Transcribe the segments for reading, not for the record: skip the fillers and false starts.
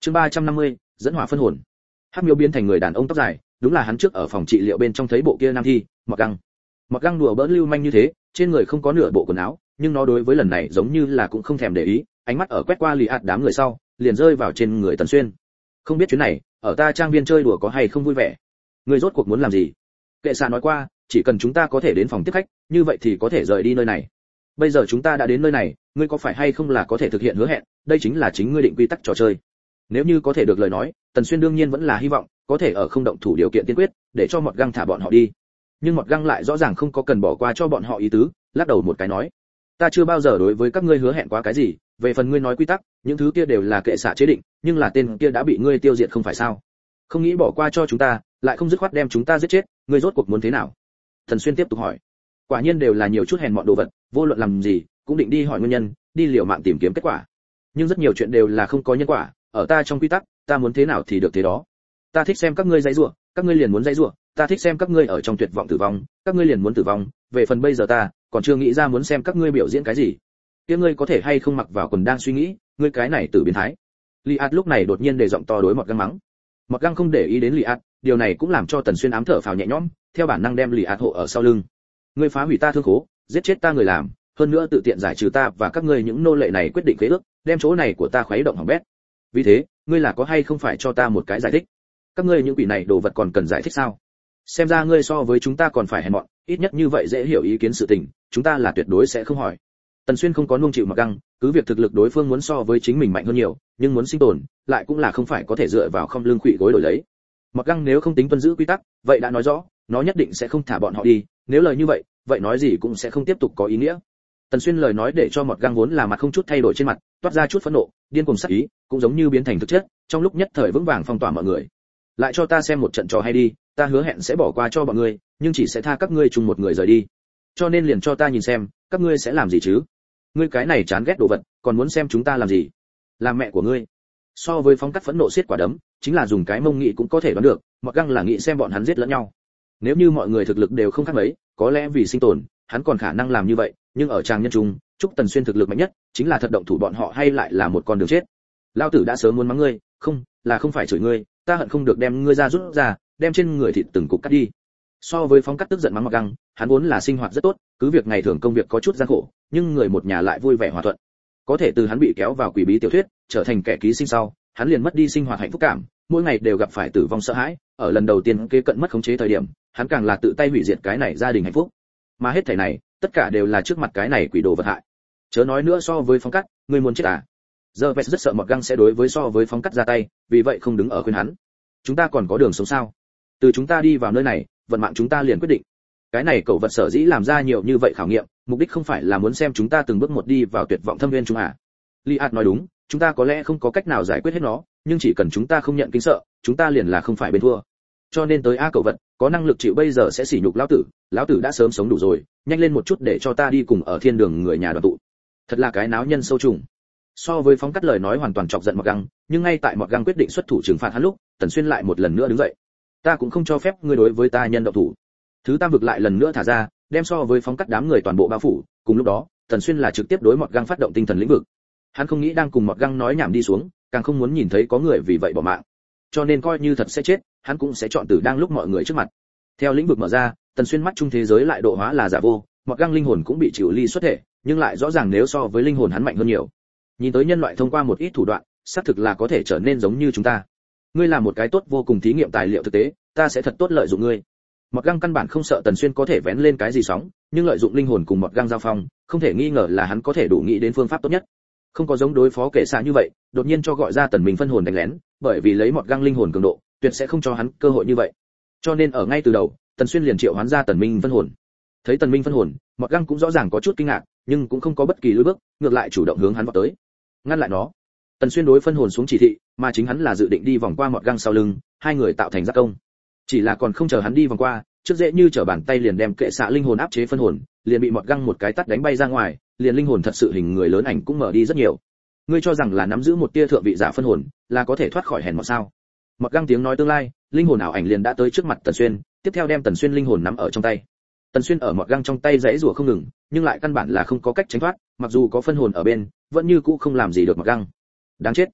Chương 350, dẫn hỏa phân hồn. Hắc Miêu biến thành người đàn ông tóc dài, đúng là hắn trước ở phòng trị liệu bên trong thấy bộ kia nam thi, Mọt Găng. Mọt Găng đùa bỡn lưu manh như thế, trên người không có nửa bộ quần áo, nhưng nó đối với lần này giống như là cũng không thèm để ý, ánh mắt ở quét qua lì ạt đám người sau, liền rơi vào trên người Tần Xuyên. Không biết chuyến này, ở ta trang viên chơi đùa có hay không vui vẻ? Ngươi rốt cuộc muốn làm gì? Kệ xạ nói qua, chỉ cần chúng ta có thể đến phòng tiếp khách, như vậy thì có thể rời đi nơi này. Bây giờ chúng ta đã đến nơi này, ngươi có phải hay không là có thể thực hiện hứa hẹn, đây chính là chính ngươi định quy tắc trò chơi. Nếu như có thể được lời nói, Tần Xuyên đương nhiên vẫn là hy vọng có thể ở không động thủ điều kiện tiên quyết, để cho Mọt Găng thả bọn họ đi. Nhưng Mọt Găng lại rõ ràng không có cần bỏ qua cho bọn họ ý tứ, lắc đầu một cái nói: "Ta chưa bao giờ đối với các ngươi hứa hẹn quá cái gì, về phần ngươi nói quy tắc, những thứ kia đều là kệ xạ chế định, nhưng là tên kia đã bị ngươi tiêu diệt không phải sao? Không nghĩ bỏ qua cho chúng ta, lại không dứt khoát đem chúng ta giết chết, ngươi rốt cuộc muốn thế nào?" Tần Xuyên tiếp tục hỏi. Quả nhiên đều là nhiều chút hèn mọn đồ vật, vô luận làm gì, cũng định đi hỏi nguyên nhân, đi liều mạng tìm kiếm kết quả. Nhưng rất nhiều chuyện đều là không có nhân quả, ở ta trong quy tắc, ta muốn thế nào thì được thế đó. Ta thích xem các ngươi dãy rủa, các ngươi liền muốn dãy rủa, ta thích xem các ngươi ở trong tuyệt vọng tử vong, các ngươi liền muốn tử vong, về phần bây giờ ta, còn chưa nghĩ ra muốn xem các ngươi biểu diễn cái gì. Kia ngươi có thể hay không mặc vào quần đang suy nghĩ, ngươi cái này tử biến thái. Liat lúc này đột nhiên đề giọng to đối Mọt Găng mắng. Mọt Găng không để ý đến Liat, điều này cũng làm cho Tần Xuyên ám thở phào nhẹ nhõm, theo bản năng đem Liat hộ ở sau lưng. Ngươi phá hủy ta thương khố, giết chết ta người làm, hơn nữa tự tiện giải trừ ta và các ngươi những nô lệ này quyết định khế ước, đem chỗ này của ta khuấy động hỏng bét. Vì thế, ngươi là có hay không phải cho ta một cái giải thích? Các ngươi những quỷ này đồ vật còn cần giải thích sao? Xem ra ngươi so với chúng ta còn phải hèn mọn, ít nhất như vậy dễ hiểu ý kiến sự tình, chúng ta là tuyệt đối sẽ không hỏi. Tần Xuyên không có nuông chịu Mọt Găng, cứ việc thực lực đối phương muốn so với chính mình mạnh hơn nhiều, nhưng muốn sinh tồn, lại cũng là không phải có thể dựa vào không lương khuỵu gối đổi lấy. Mọt Găng nếu không tính tuân giữ quy tắc, vậy đã nói rõ, nó nhất định sẽ không thả bọn họ đi, nếu lời như vậy, vậy nói gì cũng sẽ không tiếp tục có ý nghĩa. Tần Xuyên lời nói để cho Mọt Găng vốn là mặt không chút thay đổi trên mặt, toát ra chút phẫn nộ, điên cuồng sát ý, cũng giống như biến thành thực chất, trong lúc nhất thời vững vàng phong tỏa mọi người. Lại cho ta xem một trận trò hay đi, ta hứa hẹn sẽ bỏ qua cho bọn ngươi, nhưng chỉ sẽ tha các ngươi chung một người rời đi. Cho nên liền cho ta nhìn xem, các ngươi sẽ làm gì chứ? Ngươi cái này chán ghét đồ vật, còn muốn xem chúng ta làm gì? Làm mẹ của ngươi. So với phóng cắt phẫn nộ xiết quả đấm, chính là dùng cái mông nghị cũng có thể đoán được, Mọt Găng là nghĩ xem bọn hắn giết lẫn nhau. Nếu như mọi người thực lực đều không khác mấy, có lẽ vì sinh tồn, hắn còn khả năng làm như vậy, nhưng ở tràng nhân trung, chúc Tần Xuyên thực lực mạnh nhất, chính là thật động thủ bọn họ hay lại là một con đường chết. Lão tử đã sớm muốn mắng ngươi, không phải chửi ngươi, ta hận không được đem ngươi ra rút ra, đem trên người thịt từng cục cắt đi. So với phóng cắt tức giận mắng Mọt Găng, hắn vốn là sinh hoạt rất tốt, cứ việc ngày thường công việc có chút gian khổ, nhưng người một nhà lại vui vẻ hòa thuận. Có thể từ hắn bị kéo vào quỷ bí tiểu thuyết, trở thành kẻ ký sinh sau, hắn liền mất đi sinh hoạt hạnh phúc cảm, mỗi ngày đều gặp phải tử vong sợ hãi, ở lần đầu tiên kế cận mất khống chế thời điểm, hắn càng là tự tay hủy diệt cái này gia đình hạnh phúc. Mà hết thảy này, tất cả đều là trước mặt cái này quỷ đồ vật hại. Chớ nói nữa so với phóng cắt, ngươi muốn chết à? Giờ Vest rất sợ Mọt Găng sẽ đối với so với phóng cắt ra tay, vì vậy không đứng ở khuyên hắn. Chúng ta còn có đường sống sao? Từ chúng ta đi vào nơi này, vận mạng chúng ta liền quyết định. Cái này cậu vật sở dĩ làm ra nhiều như vậy khảo nghiệm, mục đích không phải là muốn xem chúng ta từng bước một đi vào tuyệt vọng thâm nguyên chúng à? Liat nói đúng, chúng ta có lẽ không có cách nào giải quyết hết nó, nhưng chỉ cần chúng ta không nhận kính sợ, chúng ta liền là không phải bên thua. Cho nên tới a cậu vật, có năng lực chịu bây giờ sẽ sỉ nhục lão tử đã sớm sống đủ rồi, nhanh lên một chút để cho ta đi cùng ở thiên đường người nhà đoàn tụ. Thật là cái náo nhân sâu trùng. So với phóng cắt lời nói hoàn toàn chọc giận Mọt Găng, nhưng ngay tại Mọt Găng quyết định xuất thủ trừng phạt hắn lúc, Tần Xuyên lại một lần nữa đứng dậy. Ta cũng không cho phép ngươi đối với ta nhân động thủ. Thứ tam vực lại lần nữa thả ra, đem so với phóng cắt đám người toàn bộ bao phủ, cùng lúc đó, Tần Xuyên là trực tiếp đối Mọt Găng phát động tinh thần lĩnh vực. Hắn không nghĩ đang cùng Mọt Găng nói nhảm đi xuống, càng không muốn nhìn thấy có người vì vậy bỏ mạng. Cho nên coi như thật sẽ chết, hắn cũng sẽ chọn tử đang lúc mọi người trước mặt. Theo lĩnh vực mở ra, Tần Xuyên mắt trung thế giới lại độ hóa là giả vô, Mọt Găng linh hồn cũng bị chịu ly xuất thể, nhưng lại rõ ràng nếu so với linh hồn hắn mạnh hơn nhiều. Nhìn tới nhân loại thông qua một ít thủ đoạn, xác thực là có thể trở nên giống như chúng ta. Ngươi là một cái tốt vô cùng thí nghiệm tài liệu thực tế, ta sẽ thật tốt lợi dụng ngươi. Mọt Găng căn bản không sợ Tần Xuyên có thể vén lên cái gì sóng, nhưng lợi dụng linh hồn cùng Mọt Găng giao phong, không thể nghi ngờ là hắn có thể đủ nghĩ đến phương pháp tốt nhất. Không có giống đối phó kẻ xạ như vậy, đột nhiên cho gọi ra Tần Minh phân hồn đánh lén, bởi vì lấy Mọt Găng linh hồn cường độ, tuyệt sẽ không cho hắn cơ hội như vậy. Cho nên ở ngay từ đầu, Tần Xuyên liền triệu hoán ra Tần Minh phân hồn. Thấy Tần Minh phân hồn, Mọt Găng cũng rõ ràng có chút kinh ngạc, nhưng cũng không có bất kỳ lùi bước, ngược lại chủ động hướng hắn vọt tới, ngăn lại nó. Tần Xuyên đối phân hồn xuống chỉ thị, mà chính hắn là dự định đi vòng qua Mọt Găng sau lưng, hai người tạo thành giác công. Chỉ là còn không chờ hắn đi vòng qua, trước dễ như trở bàn tay liền đem kệ xạ linh hồn áp chế phân hồn, liền bị Mọt Găng một cái tát đánh bay ra ngoài, liền linh hồn thật sự hình người lớn ảnh cũng mở đi rất nhiều. Ngươi cho rằng là nắm giữ một tia thượng vị giả phân hồn, là có thể thoát khỏi hèn mọt sao? Mọt Găng tiếng nói tương lai, linh hồn ảo ảnh liền đã tới trước mặt Tần Xuyên, tiếp theo đem Tần Xuyên linh hồn nắm ở trong tay. Tần Xuyên ở Mọt Găng trong tay giãy giụa không ngừng, nhưng lại căn bản là không có cách tránh thoát, mặc dù có phân hồn ở bên, vẫn như cũ không làm gì được Mọt Găng. Đáng chết.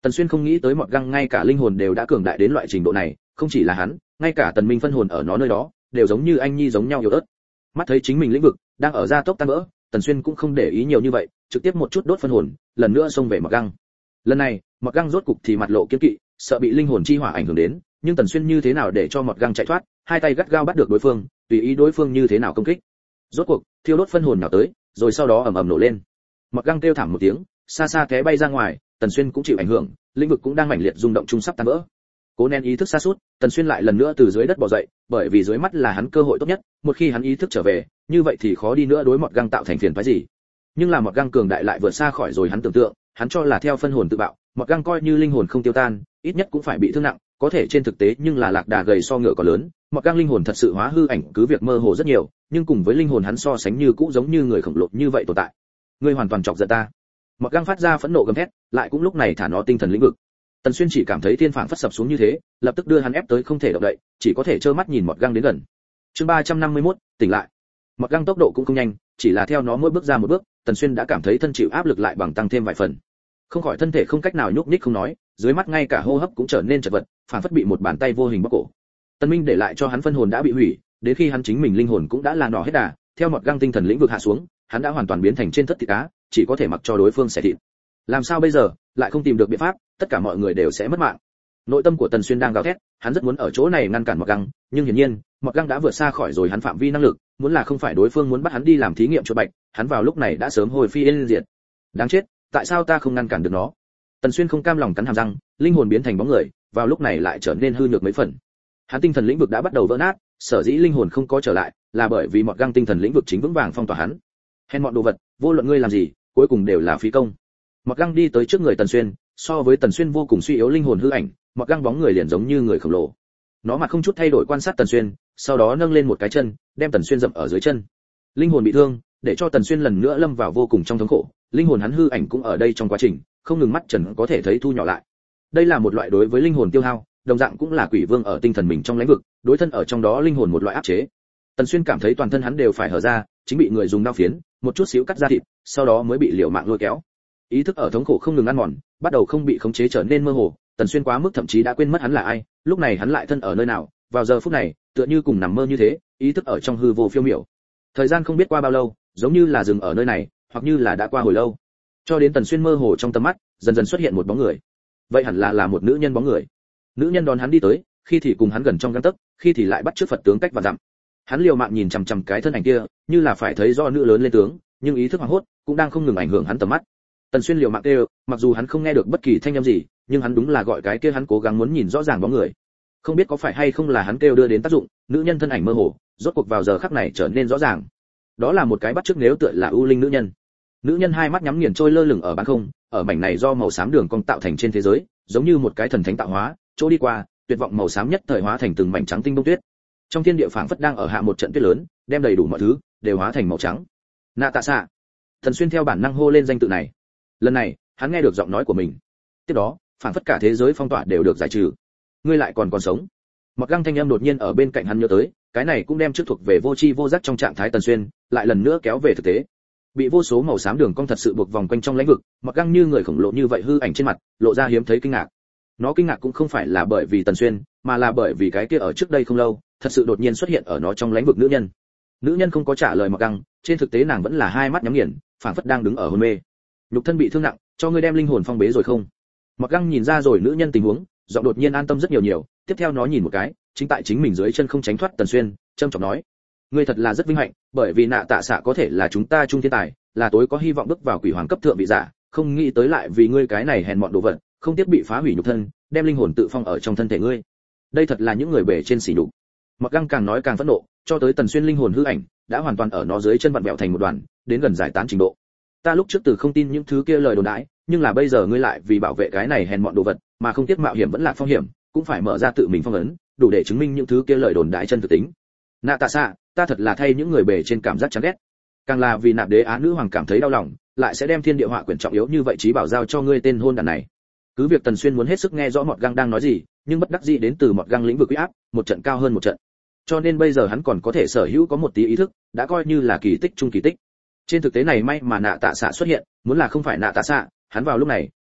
Tần Xuyên không nghĩ tới Mọt Găng ngay cả linh hồn đều đã cường đại đến loại trình độ này, không chỉ là hắn, ngay cả Tần Minh phân hồn ở nó nơi đó, đều giống như anh nhi giống nhau yếu ớt. Mắt thấy chính mình lĩnh vực đang ở gia tốc tan vỡ, Tần Xuyên cũng không để ý nhiều như vậy, trực tiếp một chút đốt phân hồn, lần nữa xông về Mọt Găng. Lần này, Mọt Găng rốt cục thì mặt lộ kiêng kỵ, sợ bị linh hồn chi hỏa ảnh hưởng đến, nhưng Tần Xuyên như thế nào để cho Mọt Găng chạy thoát, hai tay gắt gao bắt được đối phương, tùy ý đối phương như thế nào công kích. Rốt cuộc, thiêu đốt phân hồn nào tới, rồi sau đó ầm ầm nổ lên. Mọt Găng kêu thảm một tiếng, xa xa té bay ra ngoài, Tần Xuyên cũng chịu ảnh hưởng, lĩnh vực cũng đang mãnh liệt rung động chung sắp tan vỡ. Cố nén ý thức sa sút, Tần Xuyên lại lần nữa từ dưới đất bò dậy, bởi vì dưới mắt là hắn cơ hội tốt nhất, một khi hắn ý thức trở về, như vậy thì khó đi nữa đối Mọt Găng tạo thành phiền phức gì. Nhưng là Mọt Găng cường đại lại vượt xa khỏi rồi hắn tưởng tượng, hắn cho là theo phân hồn tự bạo, Mọt Găng coi như linh hồn không tiêu tan, ít nhất cũng phải bị thương nặng, có thể trên thực tế nhưng là lạc đà gầy so ngựa còn lớn, Mọt Găng linh hồn thật sự hóa hư ảnh cứ việc mơ hồ rất nhiều, nhưng cùng với linh hồn hắn so sánh như cũ giống như người khổng lồ như vậy tồn tại. Ngươi hoàn toàn chọc giận ta. Mọt Găng phát ra phẫn nộ gầm thét, lại cũng lúc này thả nó tinh thần lĩnh vực. Tần Xuyên chỉ cảm thấy thiên phảng phất sập xuống như thế, lập tức đưa hắn ép tới không thể động đậy, chỉ có thể trơ mắt nhìn Mọt Găng đến gần. Chương 351, tỉnh lại. Mọt Găng tốc độ cũng không nhanh, chỉ là theo nó mỗi bước ra một bước, Tần Xuyên đã cảm thấy thân chịu áp lực lại bằng tăng thêm vài phần. Không khỏi thân thể không cách nào nhúc nhích không nói, dưới mắt ngay cả hô hấp cũng trở nên chật vật, phảng phất bị một bàn tay vô hình bóp cổ. Tần Minh để lại cho hắn phân hồn đã bị hủy, đến khi hắn chính mình linh hồn cũng đã là nỏ hết đà, theo Mọt Găng tinh thần lĩnh vực hạ xuống, hắn đã hoàn toàn biến thành trên thất thịt cá, chỉ có thể mặc cho đối phương xẻ thịt. Làm sao bây giờ, lại không tìm được biện pháp, tất cả mọi người đều sẽ mất mạng. Nội tâm của Tần Xuyên đang gào thét, hắn rất muốn ở chỗ này ngăn cản Mọt Găng, nhưng hiển nhiên, Mọt Găng đã vượt xa khỏi rồi hắn phạm vi năng lực, muốn là không phải đối phương muốn bắt hắn đi làm thí nghiệm chuột bạch, hắn vào lúc này đã sớm hồi phi yên diệt. Đáng chết, tại sao ta không ngăn cản được nó? Tần Xuyên không cam lòng cắn hàm răng, linh hồn biến thành bóng người, vào lúc này lại trở nên hư nhược mấy phần. Hắn tinh thần lĩnh vực đã bắt đầu vỡ nát, sở dĩ linh hồn không có trở lại, là bởi vì Mọt Găng tinh thần lĩnh vực chính vững vàng phong tỏa hắn. Hèn mọn đồ vật, vô luận ngươi làm gì, cuối cùng đều là phí công. Mọt Găng đi tới trước người Tần Xuyên, so với Tần Xuyên vô cùng suy yếu linh hồn hư ảnh, Mọt Găng bóng người liền giống như người khổng lồ. Nó mặt không chút thay đổi quan sát Tần Xuyên, sau đó nâng lên một cái chân, đem Tần Xuyên dậm ở dưới chân. Linh hồn bị thương, để cho Tần Xuyên lần nữa lâm vào vô cùng trong thống khổ, linh hồn hắn hư ảnh cũng ở đây trong quá trình, không ngừng mắt trần có thể thấy thu nhỏ lại. Đây là một loại đối với linh hồn tiêu hao, đồng dạng cũng là quỷ vương ở tinh thần mình trong lãnh vực, đối thân ở trong đó linh hồn một loại áp chế. Tần Xuyên cảm thấy toàn thân hắn đều phải hở ra, chính bị người dùng dao phiến, một chút xíu cắt ra thịt, sau đó mới bị liều mạng lôi kéo. Ý thức ở thống khổ không ngừng ăn mòn, bắt đầu không bị khống chế trở nên mơ hồ, Tần Xuyên quá mức thậm chí đã quên mất hắn là ai, lúc này hắn lại thân ở nơi nào, vào giờ phút này, tựa như cùng nằm mơ như thế, ý thức ở trong hư vô phiêu miểu. Thời gian không biết qua bao lâu, giống như là dừng ở nơi này, hoặc như là đã qua hồi lâu. Cho đến Tần Xuyên mơ hồ trong tầm mắt, dần dần xuất hiện một bóng người. Vậy hẳn là một nữ nhân bóng người. Nữ nhân đón hắn đi tới, khi thì cùng hắn gần trong gang tấc, khi thì lại bắt chước Phật tướng cách và dặm. Hắn liều mạng nhìn chằm chằm cái thân ảnh kia, như là phải thấy rõ nữ lớn lên tướng, nhưng ý thức hoảng hốt cũng đang không ngừng ảnh hưởng hắn tầm mắt. Tần Xuyên liều mạng kêu, mặc dù hắn không nghe được bất kỳ thanh âm gì, nhưng hắn đúng là gọi cái kia hắn cố gắng muốn nhìn rõ ràng bóng người. Không biết có phải hay không là hắn kêu đưa đến tác dụng, nữ nhân thân ảnh mơ hồ, rốt cuộc vào giờ khắc này trở nên rõ ràng. Đó là một cái bắt chước nếu tựa là ưu linh nữ nhân. Nữ nhân hai mắt nhắm nghiền trôi lơ lửng ở bán không, ở mảnh này do màu xám đường cong tạo thành trên thế giới, giống như một cái thần thánh tạo hóa, chỗ đi qua, tuyệt vọng màu xám nhất thời hóa thành từng mảnh trắng tinh bông tuyết. Trong thiên địa phảng phất đang ở hạ một trận tuyết lớn, đem đầy đủ mọi thứ đều hóa thành màu trắng. Nạ Tạ Xạ. Thần Xuyên theo bản năng hô lên danh tự này. Lần này, hắn nghe được giọng nói của mình. Tiếp đó, phảng phất cả thế giới phong tỏa đều được giải trừ. Ngươi lại còn sống. Mọt Găng thanh âm đột nhiên ở bên cạnh hắn nhớ tới, cái này cũng đem trước thuộc về vô tri vô giác trong trạng thái Tần Xuyên, lại lần nữa kéo về thực tế. Bị vô số màu xám đường cong thật sự buộc vòng quanh trong lãnh vực, Mọt Găng như người khổng lồ như vậy hư ảnh trên mặt, lộ ra hiếm thấy kinh ngạc. Nó kinh ngạc cũng không phải là bởi vì Tần Xuyên, mà là bởi vì cái kia ở trước đây không lâu, thật sự đột nhiên xuất hiện ở nó trong lãnh vực nữ nhân. Nữ nhân không có trả lời Mọt Găng, trên thực tế nàng vẫn là hai mắt nhắm nghiền, phảng phất đang đứng ở hôn mê. Nhục thân bị thương nặng, cho ngươi đem linh hồn phong bế rồi không? Mọt Găng nhìn ra rồi nữ nhân tình huống, giọng đột nhiên an tâm rất nhiều, tiếp theo nó nhìn một cái, chính tại chính mình dưới chân không tránh thoát Tần Xuyên, trầm trọng nói: ngươi thật là rất vinh hạnh, bởi vì Nạ Tạ Xạ có thể là chúng ta trung thiên tài, là tối có hy vọng bước vào quỷ hoàng cấp thượng vị giả, không nghĩ tới lại vì ngươi cái này hèn mọn đồ vật, không tiếc bị phá hủy nhục thân, đem linh hồn tự phong ở trong thân thể ngươi. Đây thật là những người bề trên sỉ nhục. Mọt Găng càng nói càng phẫn nộ, cho tới Tần Xuyên linh hồn hư ảnh đã hoàn toàn ở nó dưới chân vặn vẹo thành một đoàn, đến gần giải tán trình độ. Ta lúc trước từ không tin những thứ kia lời đồn đãi, nhưng là bây giờ ngươi lại vì bảo vệ cái này hèn mọn đồ vật, mà không tiếc mạo hiểm vẫn là phong hiểm, cũng phải mở ra tự mình phong ấn, đủ để chứng minh những thứ kia lời đồn đãi chân thực tính. Nạ Tạ Xạ, ta thật là thay những người bề trên cảm giác chán ghét, càng là vì Nạp Đế Á nữ hoàng cảm thấy đau lòng, lại sẽ đem thiên địa họa quyển trọng yếu như vậy trí bảo giao cho ngươi tên hôn đàn này. Cứ việc Tần Xuyên muốn hết sức nghe rõ Mọt Găng đang nói gì, nhưng bất đắc dĩ đến từ Mọt Găng lĩnh vực uy áp, một trận cao hơn một trận. Cho nên bây giờ hắn còn có thể sở hữu có một tí ý thức, đã coi như là kỳ tích trung kỳ tích. Trên thực tế này may mà Nạ Tạ Xạ xuất hiện, muốn là không phải Nạ Tạ Xạ, hắn vào lúc này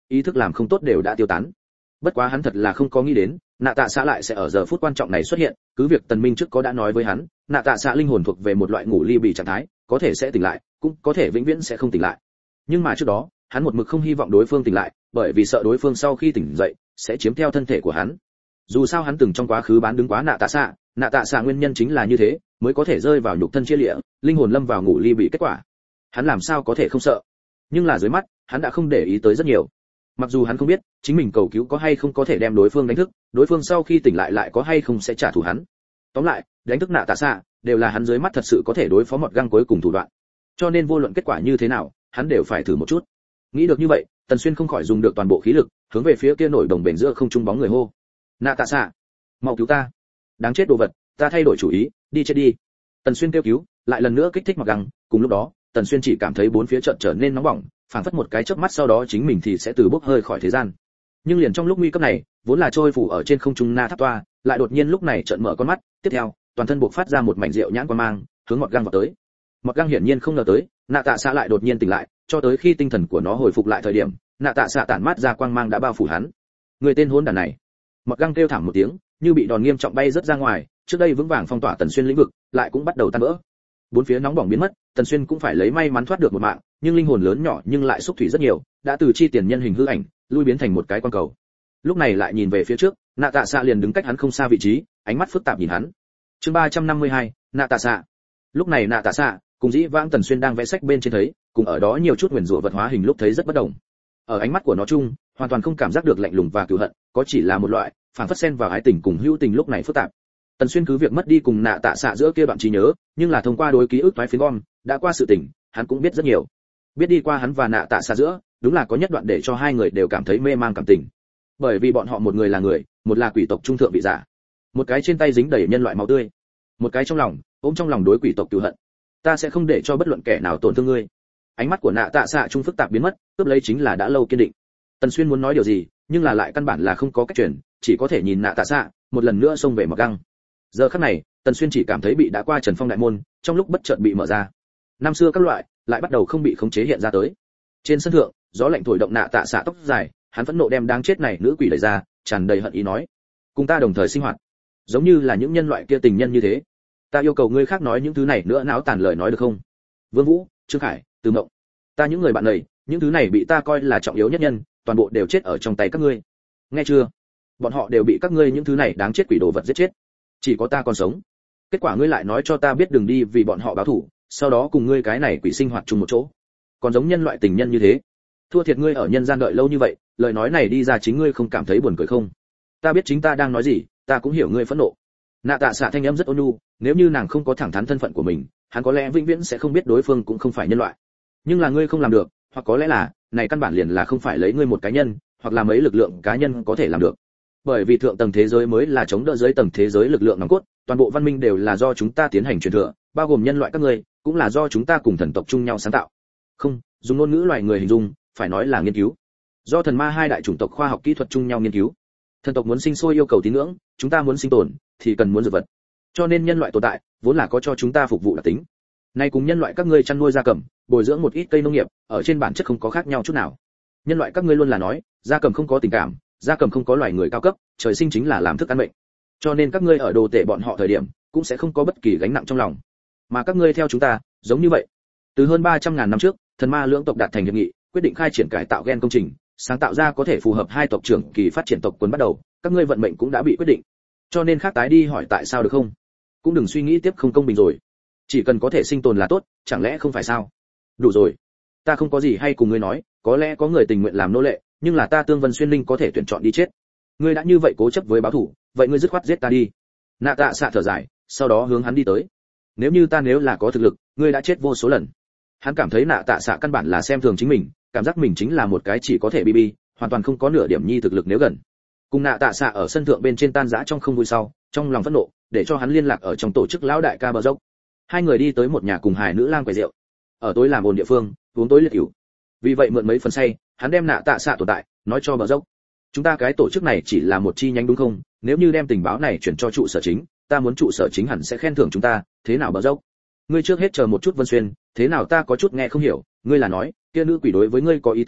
ý thức làm không tốt đều đã tiêu tán. Bất quá hắn thật là không có nghĩ đến nạ tạ xạ lại sẽ ở giờ phút quan trọng này xuất hiện. Cứ việc Tần Minh trước có đã nói với hắn, nạ tạ xạ linh hồn thuộc về một loại ngủ ly bì trạng thái, có thể sẽ tỉnh lại, cũng có thể vĩnh viễn sẽ không tỉnh lại. Nhưng mà trước đó hắn một mực không hy vọng đối phương tỉnh lại, bởi vì sợ đối phương sau khi tỉnh dậy sẽ chiếm theo thân thể của hắn. Dù sao hắn từng trong quá khứ bán đứng quá nạ tạ xạ nguyên nhân chính là như thế, mới có thể rơi vào nhục thân chia liễu, linh hồn lâm vào ngủ ly bị kết quả. Hắn làm sao có thể không sợ? Nhưng là dưới mắt hắn đã không để ý tới rất nhiều. Mặc dù hắn không biết chính mình cầu cứu có hay không có thể đem đối phương đánh thức, đối phương sau khi tỉnh lại lại có hay không sẽ trả thù hắn. Tóm lại đánh thức nạ tạ xạ đều là hắn dưới mắt thật sự có thể đối phó một găng cuối cùng thủ đoạn. Cho nên vô luận kết quả như thế nào hắn đều phải thử một chút. Nghĩ được như vậy, Tần Xuyên không khỏi dùng được toàn bộ khí lực hướng về phía kia nổi đồng bền giữa không trung bóng người hô: nạ tạ xạ, mau cứu ta! Đáng chết đồ vật, ta thay đổi chủ ý, đi chết đi! Tần Xuyên kêu cứu, lại lần nữa kích thích mặc găng. Cùng lúc đó Tần Xuyên chỉ cảm thấy bốn phía chợt trở nên nóng bỏng, phảng phất một cái chớp mắt sau đó chính mình thì sẽ từ bốc hơi khỏi thế gian. Nhưng liền trong lúc nguy cấp này, vốn là trôi phủ ở trên không trung na tháp toa, lại đột nhiên lúc này trợn mở con mắt, tiếp theo toàn thân bộc phát ra một mảnh rượu nhãn quang mang, hướng Mọt Găng vào tới. Mọt Găng hiển nhiên không ngờ tới nạ tạ xạ lại đột nhiên tỉnh lại, cho tới khi tinh thần của nó hồi phục lại thời điểm, nạ tạ xạ tản mát ra quang mang đã bao phủ hắn. Người tên hỗn đản này! Mọt Găng kêu thảm một tiếng, như bị đòn nghiêm trọng bay rất ra ngoài, trước đây vững vàng phong tỏa Tần Xuyên lĩnh vực, lại cũng bắt đầu tan vỡ. Bốn phía nóng bỏng biến mất, Tần Xuyên cũng phải lấy may mắn thoát được một mạng, nhưng linh hồn lớn nhỏ nhưng lại xúc thủy rất nhiều, đã từ chi tiền nhân hình hư ảnh, lui biến thành một cái quan cầu. Lúc này lại nhìn về phía trước, nạ tạ xạ liền đứng cách hắn không xa vị trí, ánh mắt phức tạp nhìn hắn. Chương 352, nạ tạ xạ. Lúc này nạ tạ xạ cùng dĩ vãng Tần Xuyên đang vẽ sách bên trên thấy, cùng ở đó nhiều chút nguyền rủa vật hóa hình lúc thấy rất bất đồng. Ở ánh mắt của nó chung, hoàn toàn không cảm giác được lạnh lùng và cừu hận, có chỉ là một loại phảng phất xen vào ái tình cùng hữu tình lúc này phức tạp. Tần Xuyên cứ việc mất đi cùng nạ tạ xạ giữa kia đoạn trí nhớ, nhưng là thông qua đối ký ức toái phiến gom, đã qua sự tình, hắn cũng biết rất nhiều. Biết đi qua hắn và nạ tạ xạ giữa, đúng là có nhất đoạn để cho hai người đều cảm thấy mê mang cảm tình. Bởi vì bọn họ một người là người, một là quỷ tộc trung thượng vị giả, một cái trên tay dính đầy nhân loại máu tươi, một cái trong lòng ôm trong lòng đối quỷ tộc cừu hận. Ta sẽ không để cho bất luận kẻ nào tổn thương ngươi. Ánh mắt của nạ tạ xạ trung phức tạp biến mất, cướp lấy chính là đã lâu kiên định. Tần Xuyên muốn nói điều gì, nhưng là lại căn bản là không có cách truyền, chỉ có thể nhìn nạ tạ xạ một lần nữa xông về Mọt Găng. Giờ khắc này Tần Xuyên chỉ cảm thấy bị đã qua Trần Phong đại môn, trong lúc bất chợt bị mở ra. Năm xưa các loại lại bắt đầu không bị khống chế hiện ra tới. Trên sân thượng, gió lạnh thổi động nạ tạ xạ tóc dài, hắn phẫn nộ đem đáng chết này nữ quỷ đẩy ra, tràn đầy hận ý nói: cùng ta đồng thời sinh hoạt, giống như là những nhân loại kia tình nhân như thế. Ta yêu cầu ngươi khác nói những thứ này nữa náo tàn lời nói được không? Vương Vũ, Trương Khải, Từ Mộng, ta những người bạn này, những thứ này bị ta coi là trọng yếu nhất nhân, toàn bộ đều chết ở trong tay các ngươi. Nghe chưa? Bọn họ đều bị các ngươi những thứ này đáng chết quỷ đồ vật giết chết. Chỉ có ta còn sống. Kết quả ngươi lại nói cho ta biết đừng đi vì bọn họ báo thù, sau đó cùng ngươi cái này quỷ sinh hoạt chung một chỗ, còn giống nhân loại tình nhân như thế. Thua thiệt ngươi ở nhân gian đợi lâu như vậy, lời nói này đi ra chính ngươi không cảm thấy buồn cười không? Ta biết chính ta đang nói gì, ta cũng hiểu ngươi phẫn nộ. Nạ tạ xạ thanh âm rất ôn nhu, nếu như nàng không có thẳng thắn thân phận của mình, hắn có lẽ vĩnh viễn sẽ không biết đối phương cũng không phải nhân loại. Nhưng là ngươi không làm được, hoặc có lẽ là này căn bản liền là không phải lấy ngươi một cá nhân, hoặc là mấy lực lượng cá nhân có thể làm được. Bởi vì thượng tầng thế giới mới là chống đỡ dưới tầng thế giới lực lượng nòng cốt, toàn bộ văn minh đều là do chúng ta tiến hành truyền thừa, bao gồm nhân loại các ngươi, cũng là do chúng ta cùng thần tộc chung nhau sáng tạo. Không, dùng ngôn ngữ loài người hình dung, phải nói là nghiên cứu. Do thần ma hai đại chủng tộc khoa học kỹ thuật chung nhau nghiên cứu. Thần tộc muốn sinh sôi yêu cầu tín ngưỡng, chúng ta muốn sinh tồn thì cần muốn dược vật. Cho nên nhân loại tồn tại vốn là có cho chúng ta phục vụ đặc tính. Nay cùng nhân loại các ngươi chăn nuôi gia cầm, bồi dưỡng một ít cây nông nghiệp, ở trên bản chất không có khác nhau chút nào. Nhân loại các ngươi luôn là nói, gia cầm không có tình cảm, gia cầm không có loài người cao cấp, trời sinh chính là làm thức ăn mệnh. Cho nên các ngươi ở đồ tể bọn họ thời điểm, cũng sẽ không có bất kỳ gánh nặng trong lòng. Mà các ngươi theo chúng ta, giống như vậy. Từ hơn 300.000 năm trước, thần ma lưỡng tộc đạt thành hiệp nghị, quyết định khai triển cải tạo gen công trình, sáng tạo ra có thể phù hợp hai tộc trưởng kỳ phát triển tộc quần bắt đầu, các ngươi vận mệnh cũng đã bị quyết định. Cho nên khác tái đi hỏi tại sao được không? Cũng đừng suy nghĩ tiếp không công bình rồi. Chỉ cần có thể sinh tồn là tốt, chẳng lẽ không phải sao? Đủ rồi. Ta không có gì hay cùng ngươi nói, có lẽ có người tình nguyện làm nô lệ, nhưng là ta Tương Vân Xuyên Linh có thể tuyển chọn đi chết. Ngươi đã như vậy cố chấp với báo thù, vậy ngươi dứt khoát giết ta đi. Nạ tạ xạ thở dài, sau đó hướng hắn đi tới. Nếu là có thực lực, ngươi đã chết vô số lần. Hắn cảm thấy nạ tạ xạ căn bản là xem thường chính mình, cảm giác mình chính là một cái chỉ có thể bb, hoàn toàn không có nửa điểm nhi thực lực nếu gần. Cùng nạ tạ xạ ở sân thượng bên trên tan rã trong không vui sau, trong lòng phẫn nộ, để cho hắn liên lạc ở trong tổ chức lão đại ca bờ dốc. Hai người đi tới một nhà cùng hài nữ lang quầy rượu. Ở tối làm ồn địa phương, uống tối liệt ỉu. Vì vậy mượn mấy phần say, hắn đem nạ tạ xạ tồn tại nói cho bờ dốc. Chúng ta cái tổ chức này chỉ là một chi nhánh đúng không? Nếu như đem tình báo này chuyển cho trụ sở chính, ta muốn trụ sở chính hẳn sẽ khen thưởng chúng ta, thế nào bờ dốc? Ngươi trước hết chờ một chút Vân Xuyên, thế nào ta có chút nghe không hiểu, ngươi là nói, kia nữ quỷ đối với ngươi có ý tứ,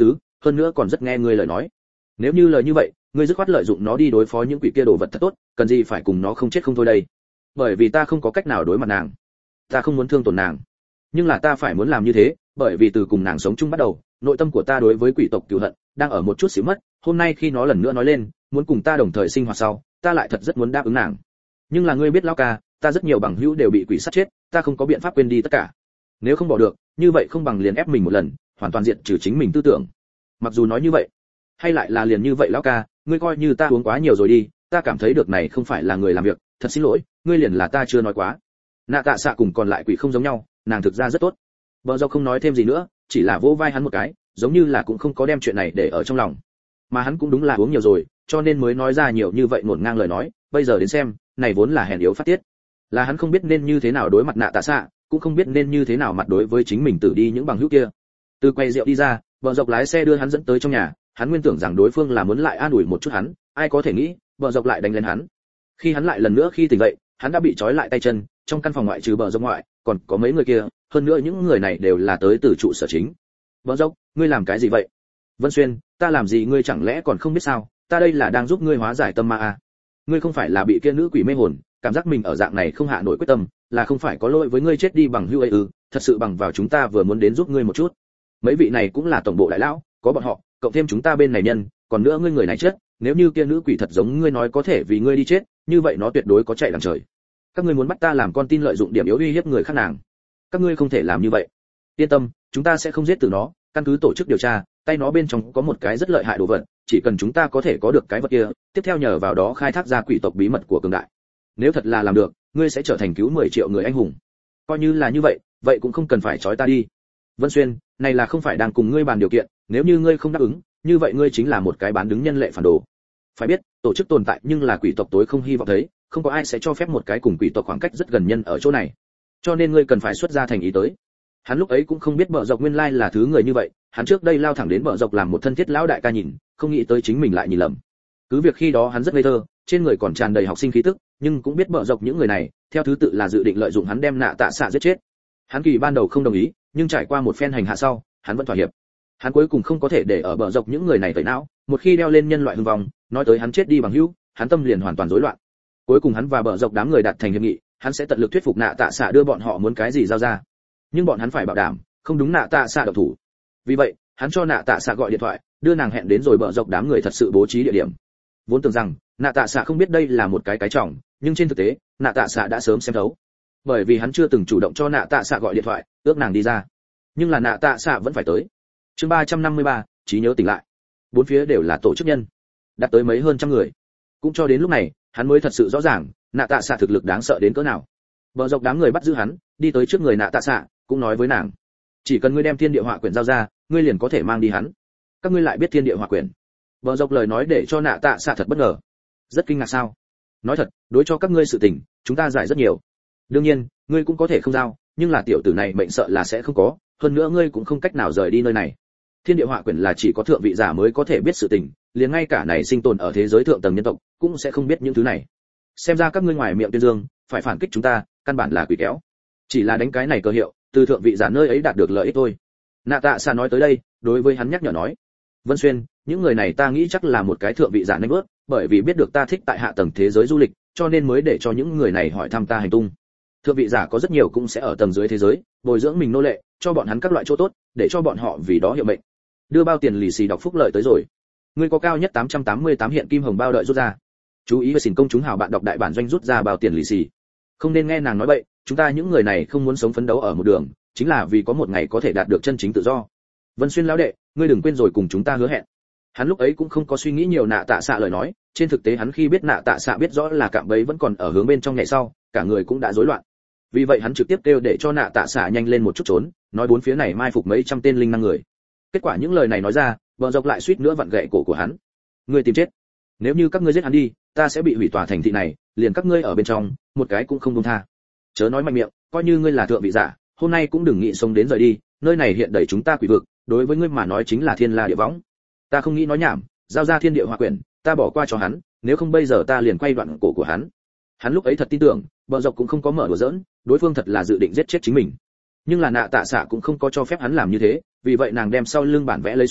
hơn nữa còn rất nghe ngươi lời nói. Nếu như lời như vậy, ngươi dứt khoát lợi dụng nó đi đối phó những quỷ kia đồ vật thật tốt, cần gì phải cùng nó không chết không thôi đây. Bởi vì ta không có cách nào đối mặt nàng, ta không muốn thương tổn nàng, nhưng là ta phải muốn làm như thế, bởi vì từ cùng nàng sống chung bắt đầu, nội tâm của ta đối với quỷ tộc cừu hận đang ở một chút xíu mất. Hôm nay khi nó lần nữa nói lên muốn cùng ta đồng thời sinh hoạt sau, ta lại thật rất muốn đáp ứng nàng. Nhưng là ngươi biết lão ca, ta rất nhiều bằng hữu đều bị quỷ sát chết, ta không có biện pháp quên đi tất cả. Nếu không bỏ được, như vậy không bằng liền ép mình một lần, hoàn toàn diệt trừ chính mình tư tưởng. Mặc dù nói như vậy, hay lại là liền như vậy lão ca, ngươi coi như ta uống quá nhiều rồi đi, ta cảm thấy được này không phải là người làm việc, thật xin lỗi, ngươi liền là ta chưa nói quá. Nạ Tạ Xạ cùng còn lại quỷ không giống nhau, nàng thực ra rất tốt. Bờ Dọc không nói thêm gì nữa, chỉ là vỗ vai hắn một cái, giống như là cũng không có đem chuyện này để ở trong lòng. Mà hắn cũng đúng là uống nhiều rồi, cho nên mới nói ra nhiều như vậy ngổn ngang lời nói, bây giờ đến xem, này vốn là hèn yếu phát tiết. Là hắn không biết nên như thế nào đối mặt Nạ Tạ Xạ, cũng không biết nên như thế nào mặt đối với chính mình tử đi những bằng hữu kia. Từ quay rượu đi ra, Bờ Dọc lái xe đưa hắn dẫn tới trong nhà, hắn nguyên tưởng rằng đối phương là muốn lại an ủi một chút hắn, ai có thể nghĩ, Bờ Dọc lại đánh lên hắn. Khi hắn lại lần nữa khi tỉnh dậy, hắn đã bị trói lại tay chân, trong căn phòng ngoại trừ Bờ Dọc ngoại, còn có mấy người kia, hơn nữa những người này đều là tới từ trụ sở chính. Bờ Dọc, ngươi làm cái gì vậy? Vân Xuyên, ta làm gì ngươi chẳng lẽ còn không biết sao? Ta đây là đang giúp ngươi hóa giải tâm ma à? Ngươi không phải là bị kia nữ quỷ mê hồn, cảm giác mình ở dạng này không hạ nổi quyết tâm, là không phải có lỗi với ngươi chết đi bằng hữu ấy ư? Thật sự bằng vào chúng ta vừa muốn đến giúp ngươi một chút. Mấy vị này cũng là tổng bộ đại lão, có bọn họ, cộng thêm chúng ta bên này nhân, còn nữa ngươi người này chết, nếu như kia nữ quỷ thật giống ngươi nói có thể vì ngươi đi chết, như vậy nó tuyệt đối có chạy đằng trời. Các ngươi muốn bắt ta làm con tin lợi dụng điểm yếu uy hiếp người khác nàng, các ngươi không thể làm như vậy. Yên tâm, chúng ta sẽ không giết từ nó, căn cứ tổ chức điều tra, tay nó bên trong có một cái rất lợi hại đồ vật, chỉ cần chúng ta có thể có được cái vật kia, tiếp theo nhờ vào đó khai thác ra quỷ tộc bí mật của cường đại. Nếu thật là làm được, ngươi sẽ trở thành cứu 10 triệu người anh hùng. Coi như là như vậy, vậy cũng không cần phải trói ta đi. Vân Xuyên, này là không phải đang cùng ngươi bàn điều kiện, nếu như ngươi không đáp ứng, như vậy ngươi chính là một cái bán đứng nhân lệ phản đồ. Phải biết, tổ chức tồn tại nhưng là quỷ tộc tối không hy vọng thấy, không có ai sẽ cho phép một cái cùng quỷ tộc khoảng cách rất gần nhân ở chỗ này. Cho nên ngươi cần phải xuất ra thành ý tới. Hắn lúc ấy cũng không biết Bờ Dọc nguyên lai là thứ người như vậy, hắn trước đây lao thẳng đến Bờ Dọc làm một thân thiết lão đại ca nhìn, không nghĩ tới chính mình lại nhìn lầm. Cứ việc khi đó hắn rất ngây thơ, trên người còn tràn đầy học sinh khí tức, nhưng cũng biết Bờ Dọc những người này, theo thứ tự là dự định lợi dụng hắn đem Nạ Tạ Xạ giết chết. Hắn kỳ ban đầu không đồng ý, nhưng trải qua một phen hành hạ sau, hắn vẫn thỏa hiệp. Hắn cuối cùng không có thể để ở Bờ Dọc những người này tẩy não, một khi đeo lên nhân loại hưng vong, nói tới hắn chết đi bằng hữu, hắn tâm liền hoàn toàn rối loạn. Cuối cùng hắn và Bờ Dọc đám người đạt thành hiệp nghị, hắn sẽ tận lực thuyết phục Nạ Tạ Xạ đưa bọn họ muốn cái gì giao ra, nhưng bọn hắn phải bảo đảm không đúng Nạ Tạ Xạ động thủ. Vì vậy hắn cho Nạ Tạ Xạ gọi điện thoại, đưa nàng hẹn đến rồi Bờ Dọc đám người thật sự bố trí địa điểm. Vốn tưởng rằng Nạ Tạ Xạ không biết đây là một cái trọng, nhưng trên thực tế Nạ Tạ Xạ đã sớm xem thấu, bởi vì hắn chưa từng chủ động cho Nạ Tạ Xạ gọi điện thoại ước nàng đi ra, nhưng là Nạ Tạ Xạ vẫn phải tới. Chương 353, trí nhớ tỉnh lại. Bốn phía đều là tổ chức nhân, đạt tới mấy hơn trăm người. Cũng cho đến lúc này hắn mới thật sự rõ ràng Nạ Tạ Xạ thực lực đáng sợ đến cỡ nào. Bờ Dọc đám người bắt giữ hắn, đi tới trước người Nạ Tạ Xạ, cũng nói với nàng, chỉ cần ngươi đem thiên địa hỏa quyển giao ra, ngươi liền có thể mang đi hắn. Các ngươi lại biết thiên địa hỏa quyển? Bờ Dọc lời nói để cho Nạ Tạ Xạ thật bất ngờ, rất kinh ngạc. Sao? Nói thật, đối cho các ngươi sự tình, chúng ta giải rất nhiều. Đương nhiên, ngươi cũng có thể không giao, nhưng là tiểu tử này mệnh sợ là sẽ không có, hơn nữa ngươi cũng không cách nào rời đi nơi này. Thiên địa hỏa quyển là chỉ có thượng vị giả mới có thể biết sự tình, liền ngay cả này sinh tồn ở thế giới thượng tầng nhân tộc cũng sẽ không biết những thứ này. Xem ra các ngươi ngoài miệng tuyên dương, phải phản kích chúng ta, căn bản là quỷ kéo. Chỉ là đánh cái này cơ hiệu, từ thượng vị giả nơi ấy đạt được lợi ích thôi. Nạ Tạ Xạ nói tới đây, đối với hắn nhắc nhở nói, Vân Xuyên, những người này ta nghĩ chắc là một cái thượng vị giả nên bước, bởi vì biết được ta thích tại hạ tầng thế giới du lịch, cho nên mới để cho những người này hỏi thăm ta hành tung. Thượng vị giả có rất nhiều cũng sẽ ở tầng dưới thế giới, bồi dưỡng mình nô lệ, cho bọn hắn các loại chỗ tốt, để cho bọn họ vì đó hiệu mệnh. Đưa bao tiền lì xì đọc phúc lợi tới rồi. Ngươi có cao nhất 888 hiện kim hồng bao đợi rút ra. Chú ý với xỉn công chúng hào bạn đọc đại bản doanh rút ra bao tiền lì xì. Không nên nghe nàng nói bậy, chúng ta những người này không muốn sống phấn đấu ở một đường, chính là vì có một ngày có thể đạt được chân chính tự do. Vân Xuyên lão đệ, ngươi đừng quên rồi cùng chúng ta hứa hẹn. Hắn lúc ấy cũng không có suy nghĩ nhiều Nạ Tạ Xạ lời nói, trên thực tế hắn khi biết Nạ Tạ Xạ biết rõ là cạm bẫy vẫn còn ở hướng bên trong nhảy sau, cả người cũng đã rối loạn. Vì vậy hắn trực tiếp kêu để cho Nạ Tạ Xạ nhanh lên một chút trốn, nói bốn phía này mai phục mấy trăm tên linh năng người. Kết quả những lời này nói ra, Bờ Dọc lại suýt nữa vặn gãy cổ của hắn. Ngươi tìm chết. Nếu như các ngươi giết hắn đi, ta sẽ bị hủy tòa thành thị này, liền các ngươi ở bên trong, một cái cũng không buông tha. Chớ nói mạnh miệng, coi như ngươi là thượng vị giả, hôm nay cũng đừng nghĩ sống đến rời đi, nơi này hiện đầy chúng ta quỷ vực, đối với ngươi mà nói chính là thiên la địa võng. Ta không nghĩ nói nhảm, giao ra thiên địa hỏa quyển, ta bỏ qua cho hắn, nếu không bây giờ ta liền quay đoạn cổ của hắn. Hắn lúc ấy thật tin tưởng, Bờ Dọc cũng không có mở đùa giỡn, đối phương thật là dự định giết chết chính mình. Nhưng là Nạ Tạ Xạ cũng không có cho phép hắn làm như thế, vì vậy nàng đem sau lưng bản vẽ lấy xuống,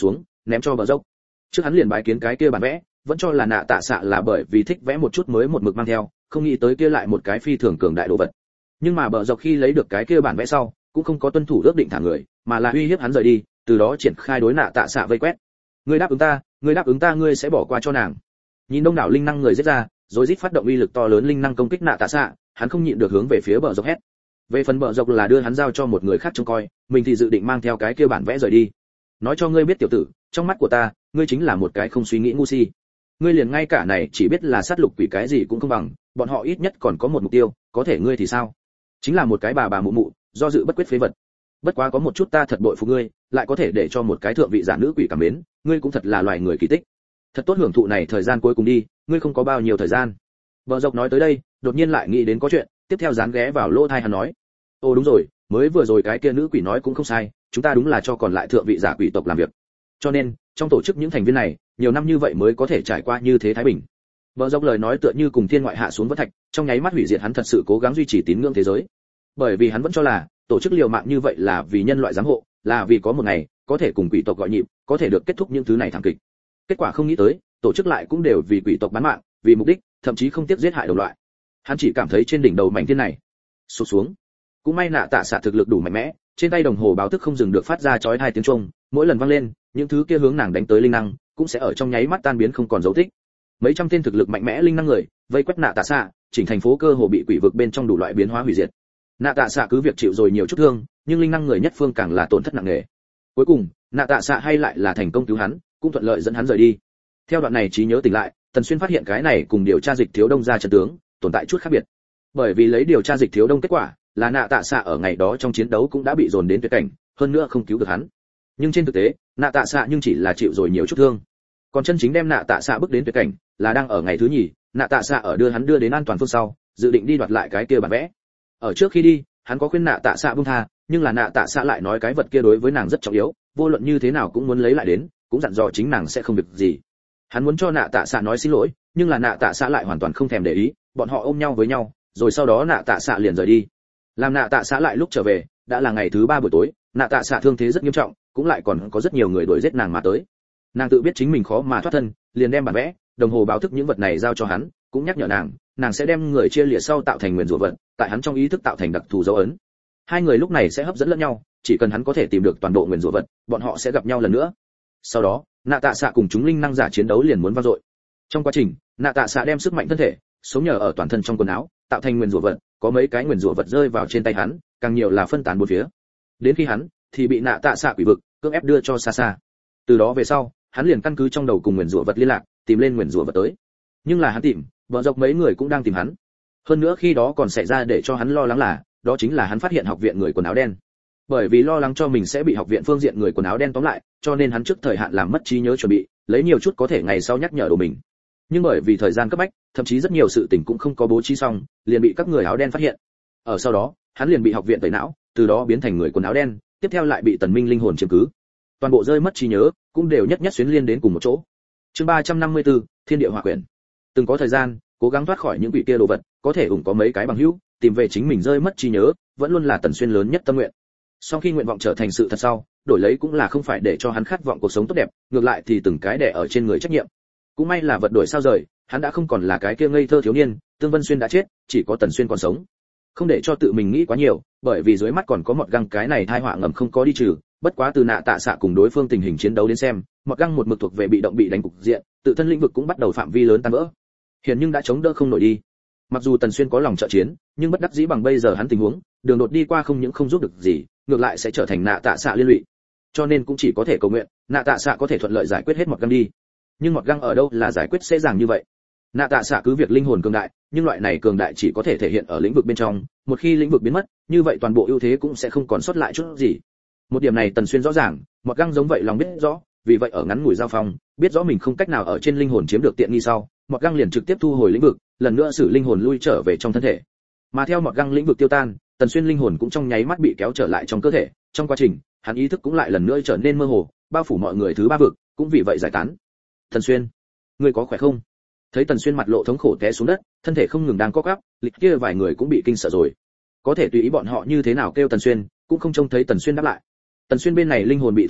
ném cho bờ dốc. Trước hắn liền bái kiến cái kia bản vẽ, vẫn cho là nạ tạ xạ là bởi vì thích vẽ một chút mới một mực mang theo, không nghĩ tới kia lại một cái phi thường cường đại đồ vật. Nhưng mà bờ dốc khi lấy được cái kia bản vẽ sau, cũng không có tuân thủ ước định thả người, mà là uy hiếp hắn rời đi, từ đó triển khai đối nạ tạ xạ vây quét. Ngươi đáp ứng ta, ngươi sẽ bỏ qua cho nàng. Nhìn đông đảo linh năng người giết ra, rồi rít phát động uy lực to lớn linh năng công kích nạ tạ xạ, hắn không nhịn được hướng về phía bờ dốc hét. Về phần bờ dốc là đưa hắn giao cho một người khác trông coi, mình thì dự định mang theo cái kia bản vẽ rời đi. Nói cho ngươi biết tiểu tử, trong mắt của ta, ngươi chính là một cái không suy nghĩ ngu si. Ngươi liền ngay cả này chỉ biết là sát lục quỷ cái gì cũng không bằng, bọn họ ít nhất còn có một mục tiêu, có thể ngươi thì sao? Chính là một cái bà mụ mụ, do dự bất quyết phế vật. Bất quá có một chút ta thật bội phục ngươi, lại có thể để cho một cái thượng vị giả nữ quỷ cảm mến, ngươi cũng thật là loài người kỳ tích. Thật tốt hưởng thụ này thời gian cuối cùng đi, ngươi không có bao nhiêu thời gian. Bờ dốc nói tới đây, đột nhiên lại nghĩ đến có chuyện, tiếp theo dán ghé vào lỗ tai hắn nói: "Ô đúng rồi, mới vừa rồi cái kia nữ quỷ nói cũng không sai, chúng ta đúng là cho còn lại thượng vị giả quỷ tộc làm việc. Cho nên, trong tổ chức những thành viên này, nhiều năm như vậy mới có thể trải qua như thế thái bình." Bờ dốc lời nói tựa như cùng thiên ngoại hạ xuống vỡ thạch, trong nháy mắt hủy diệt hắn thật sự cố gắng duy trì tín ngưỡng thế giới. Bởi vì hắn vẫn cho là, tổ chức liều mạng như vậy là vì nhân loại giám hộ, là vì có một ngày có thể cùng quỷ tộc gọi nhịp, có thể được kết thúc những thứ này thảm kịch. Kết quả không nghĩ tới, tổ chức lại cũng đều vì quỷ tộc bán mạng, vì mục đích, thậm chí không tiếc giết hại đồng loại. Hắn chỉ cảm thấy trên đỉnh đầu mảnh thiên này sụp xuống. Cũng may nạ tạ xạ thực lực đủ mạnh mẽ, trên tay đồng hồ báo thức không dừng được phát ra chói tai tiếng chuông, mỗi lần vang lên, những thứ kia hướng nàng đánh tới linh năng cũng sẽ ở trong nháy mắt tan biến không còn dấu tích. Mấy trăm tên thực lực mạnh mẽ linh năng người vây quét nạ tạ xạ, chỉnh thành phố cơ hồ bị quỷ vực bên trong đủ loại biến hóa hủy diệt. Nạ tạ xạ cứ việc chịu rồi nhiều chút thương, nhưng linh năng người nhất phương càng là tổn thất nặng nề. Cuối cùng, nạ tạ xạ hay lại là thành công cứu hắn, cũng thuận lợi dẫn hắn rời đi. Theo đoạn này trí nhớ tỉnh lại, Tần Xuyên phát hiện cái này cùng điều tra dịch thiếu đông ra trận tướng tồn tại chút khác biệt. Bởi vì lấy điều tra dịch thiếu đông kết quả, là nạ tạ xạ ở ngày đó trong chiến đấu cũng đã bị dồn đến tuyệt cảnh, hơn nữa không cứu được hắn. Nhưng trên thực tế, nạ tạ xạ nhưng chỉ là chịu rồi nhiều chút thương. Còn chân chính đem nạ tạ xạ bước đến tuyệt cảnh, là đang ở ngày thứ nhì, nạ tạ xạ ở đưa hắn đến an toàn phương sau, dự định đi đoạt lại cái kia bản vẽ. Ở trước khi đi, hắn có khuyên nạ tạ xạ buông tha, nhưng là nạ tạ xạ lại nói cái vật kia đối với nàng rất trọng yếu, vô luận như thế nào cũng muốn lấy lại đến, cũng dặn dò chính nàng sẽ không việc gì. Hắn muốn cho nạ tạ xạ nói xin lỗi, nhưng là nạ tạ xạ lại hoàn toàn không thèm để ý, bọn họ ôm nhau với nhau, rồi sau đó nạ tạ xạ liền rời đi. Làm nạ tạ xạ lại lúc trở về, đã là ngày thứ 3 buổi tối, nạ tạ xạ thương thế rất nghiêm trọng, cũng lại còn có rất nhiều người đuổi giết nàng mà tới. Nàng tự biết chính mình khó mà thoát thân, liền đem bản vẽ, đồng hồ báo thức những vật này giao cho hắn, cũng nhắc nhở nàng sẽ đem người chia lìa sau tạo thành nguyên rủa vật, tại hắn trong ý thức tạo thành đặc thù dấu ấn. Hai người lúc này sẽ hấp dẫn lẫn nhau, chỉ cần hắn có thể tìm được toàn bộ nguyên rủa vật, bọn họ sẽ gặp nhau lần nữa. Sau đó, nạ tạ xạ cùng chúng linh năng giả chiến đấu liền muốn vang dội. Trong quá trình, nạ tạ xạ đem sức mạnh thân thể sống nhờ ở toàn thân trong quần áo, tạo thành nguyên rủa vật, có mấy cái nguyên rủa vật rơi vào trên tay hắn, càng nhiều là phân tán bốn phía. Đến khi hắn thì bị nạ tạ xạ quỷ vực cưỡng ép đưa cho xa xa. Từ đó về sau, hắn liền căn cứ trong đầu cùng nguyên rủa vật liên lạc, tìm lên nguyên rủa vật tới. Nhưng là hắn tìm, vợ dọc mấy người cũng đang tìm hắn. Hơn nữa khi đó còn xảy ra để cho hắn lo lắng là, đó chính là hắn phát hiện học viện người quần áo đen. Bởi vì lo lắng cho mình sẽ bị học viện phương diện người quần áo đen tóm lại, cho nên hắn trước thời hạn làm mất trí nhớ chuẩn bị, lấy nhiều chút có thể ngày sau nhắc nhở đồ mình. Nhưng bởi vì thời gian cấp bách, thậm chí rất nhiều sự tình cũng không có bố trí xong, liền bị các người áo đen phát hiện. Ở sau đó, hắn liền bị học viện tẩy não, từ đó biến thành người quần áo đen, tiếp theo lại bị Tần Minh linh hồn chiếm cứ. Toàn bộ rơi mất trí nhớ, cũng đều nhất nhất xuyến liên đến cùng một chỗ. Chương 354, Thiên địa hỏa quyển. Từng có thời gian, cố gắng thoát khỏi những quỷ kia đồ vật, có thể ủng có mấy cái bằng hữu, tìm về chính mình rơi mất trí nhớ, vẫn luôn là Tần Xuyên lớn nhất tâm nguyện. Sau khi nguyện vọng trở thành sự thật sau, đổi lấy cũng là không phải để cho hắn khát vọng cuộc sống tốt đẹp, ngược lại thì từng cái đè ở trên người trách nhiệm. Cũng may là vật đổi sao rời, hắn đã không còn là cái kia ngây thơ thiếu niên, Tương Vân Xuyên đã chết, chỉ có Tần Xuyên còn sống. Không để cho tự mình nghĩ quá nhiều, bởi vì dưới mắt còn có một găng cái này tai họa ngầm không có đi trừ, bất quá từ nạ tạ xạ cùng đối phương tình hình chiến đấu đến xem, một găng một mực thuộc về bị động bị đánh cục diện, tự thân lĩnh vực cũng bắt đầu phạm vi lớn tan vỡ. Hiện nhưng đã chống đỡ không nổi đi. Mặc dù Tần Xuyên có lòng trợ chiến, nhưng bất đắc dĩ bằng bây giờ hắn tình huống, đường đột đi qua không những không giúp được gì, ngược lại sẽ trở thành nạ tạ xạ liên lụy. Cho nên cũng chỉ có thể cầu nguyện, nạ tạ xạ có thể thuận lợi giải quyết hết một găng đi. Nhưng một găng ở đâu là giải quyết dễ dàng như vậy? Nạ tạ xạ cứ việc linh hồn cường đại, nhưng loại này cường đại chỉ có thể thể hiện ở lĩnh vực bên trong, một khi lĩnh vực biến mất, như vậy toàn bộ ưu thế cũng sẽ không còn sót lại chút gì. Một điểm này Tần Xuyên rõ ràng, một găng giống vậy lòng biết rõ, vì vậy ở ngắn ngủi giao phong, biết rõ mình không cách nào ở trên linh hồn chiếm được tiện nghi sau, một găng liền trực tiếp thu hồi lĩnh vực, lần nữa sử linh hồn lui trở về trong thân thể. Mà theo một găng lĩnh vực tiêu tan, Tần Xuyên linh hồn cũng trong nháy mắt bị kéo trở lại trong cơ thể, trong quá trình, hắn ý thức cũng lại lần nữa trở nên mơ hồ, bao phủ mọi người thứ ba vực, cũng vì vậy giải tán. Tần Xuyên, ngươi có khỏe không? Thấy Tần Xuyên mặt lộ thống khổ té xuống đất, thân thể không ngừng đang co quắp, lịch kia vài người cũng bị kinh sợ rồi. Có thể tùy ý bọn họ như thế nào kêu Tần Xuyên, cũng không trông thấy Tần Xuyên đáp lại. Tần Xuyên bên này linh hồn bị thương nặng,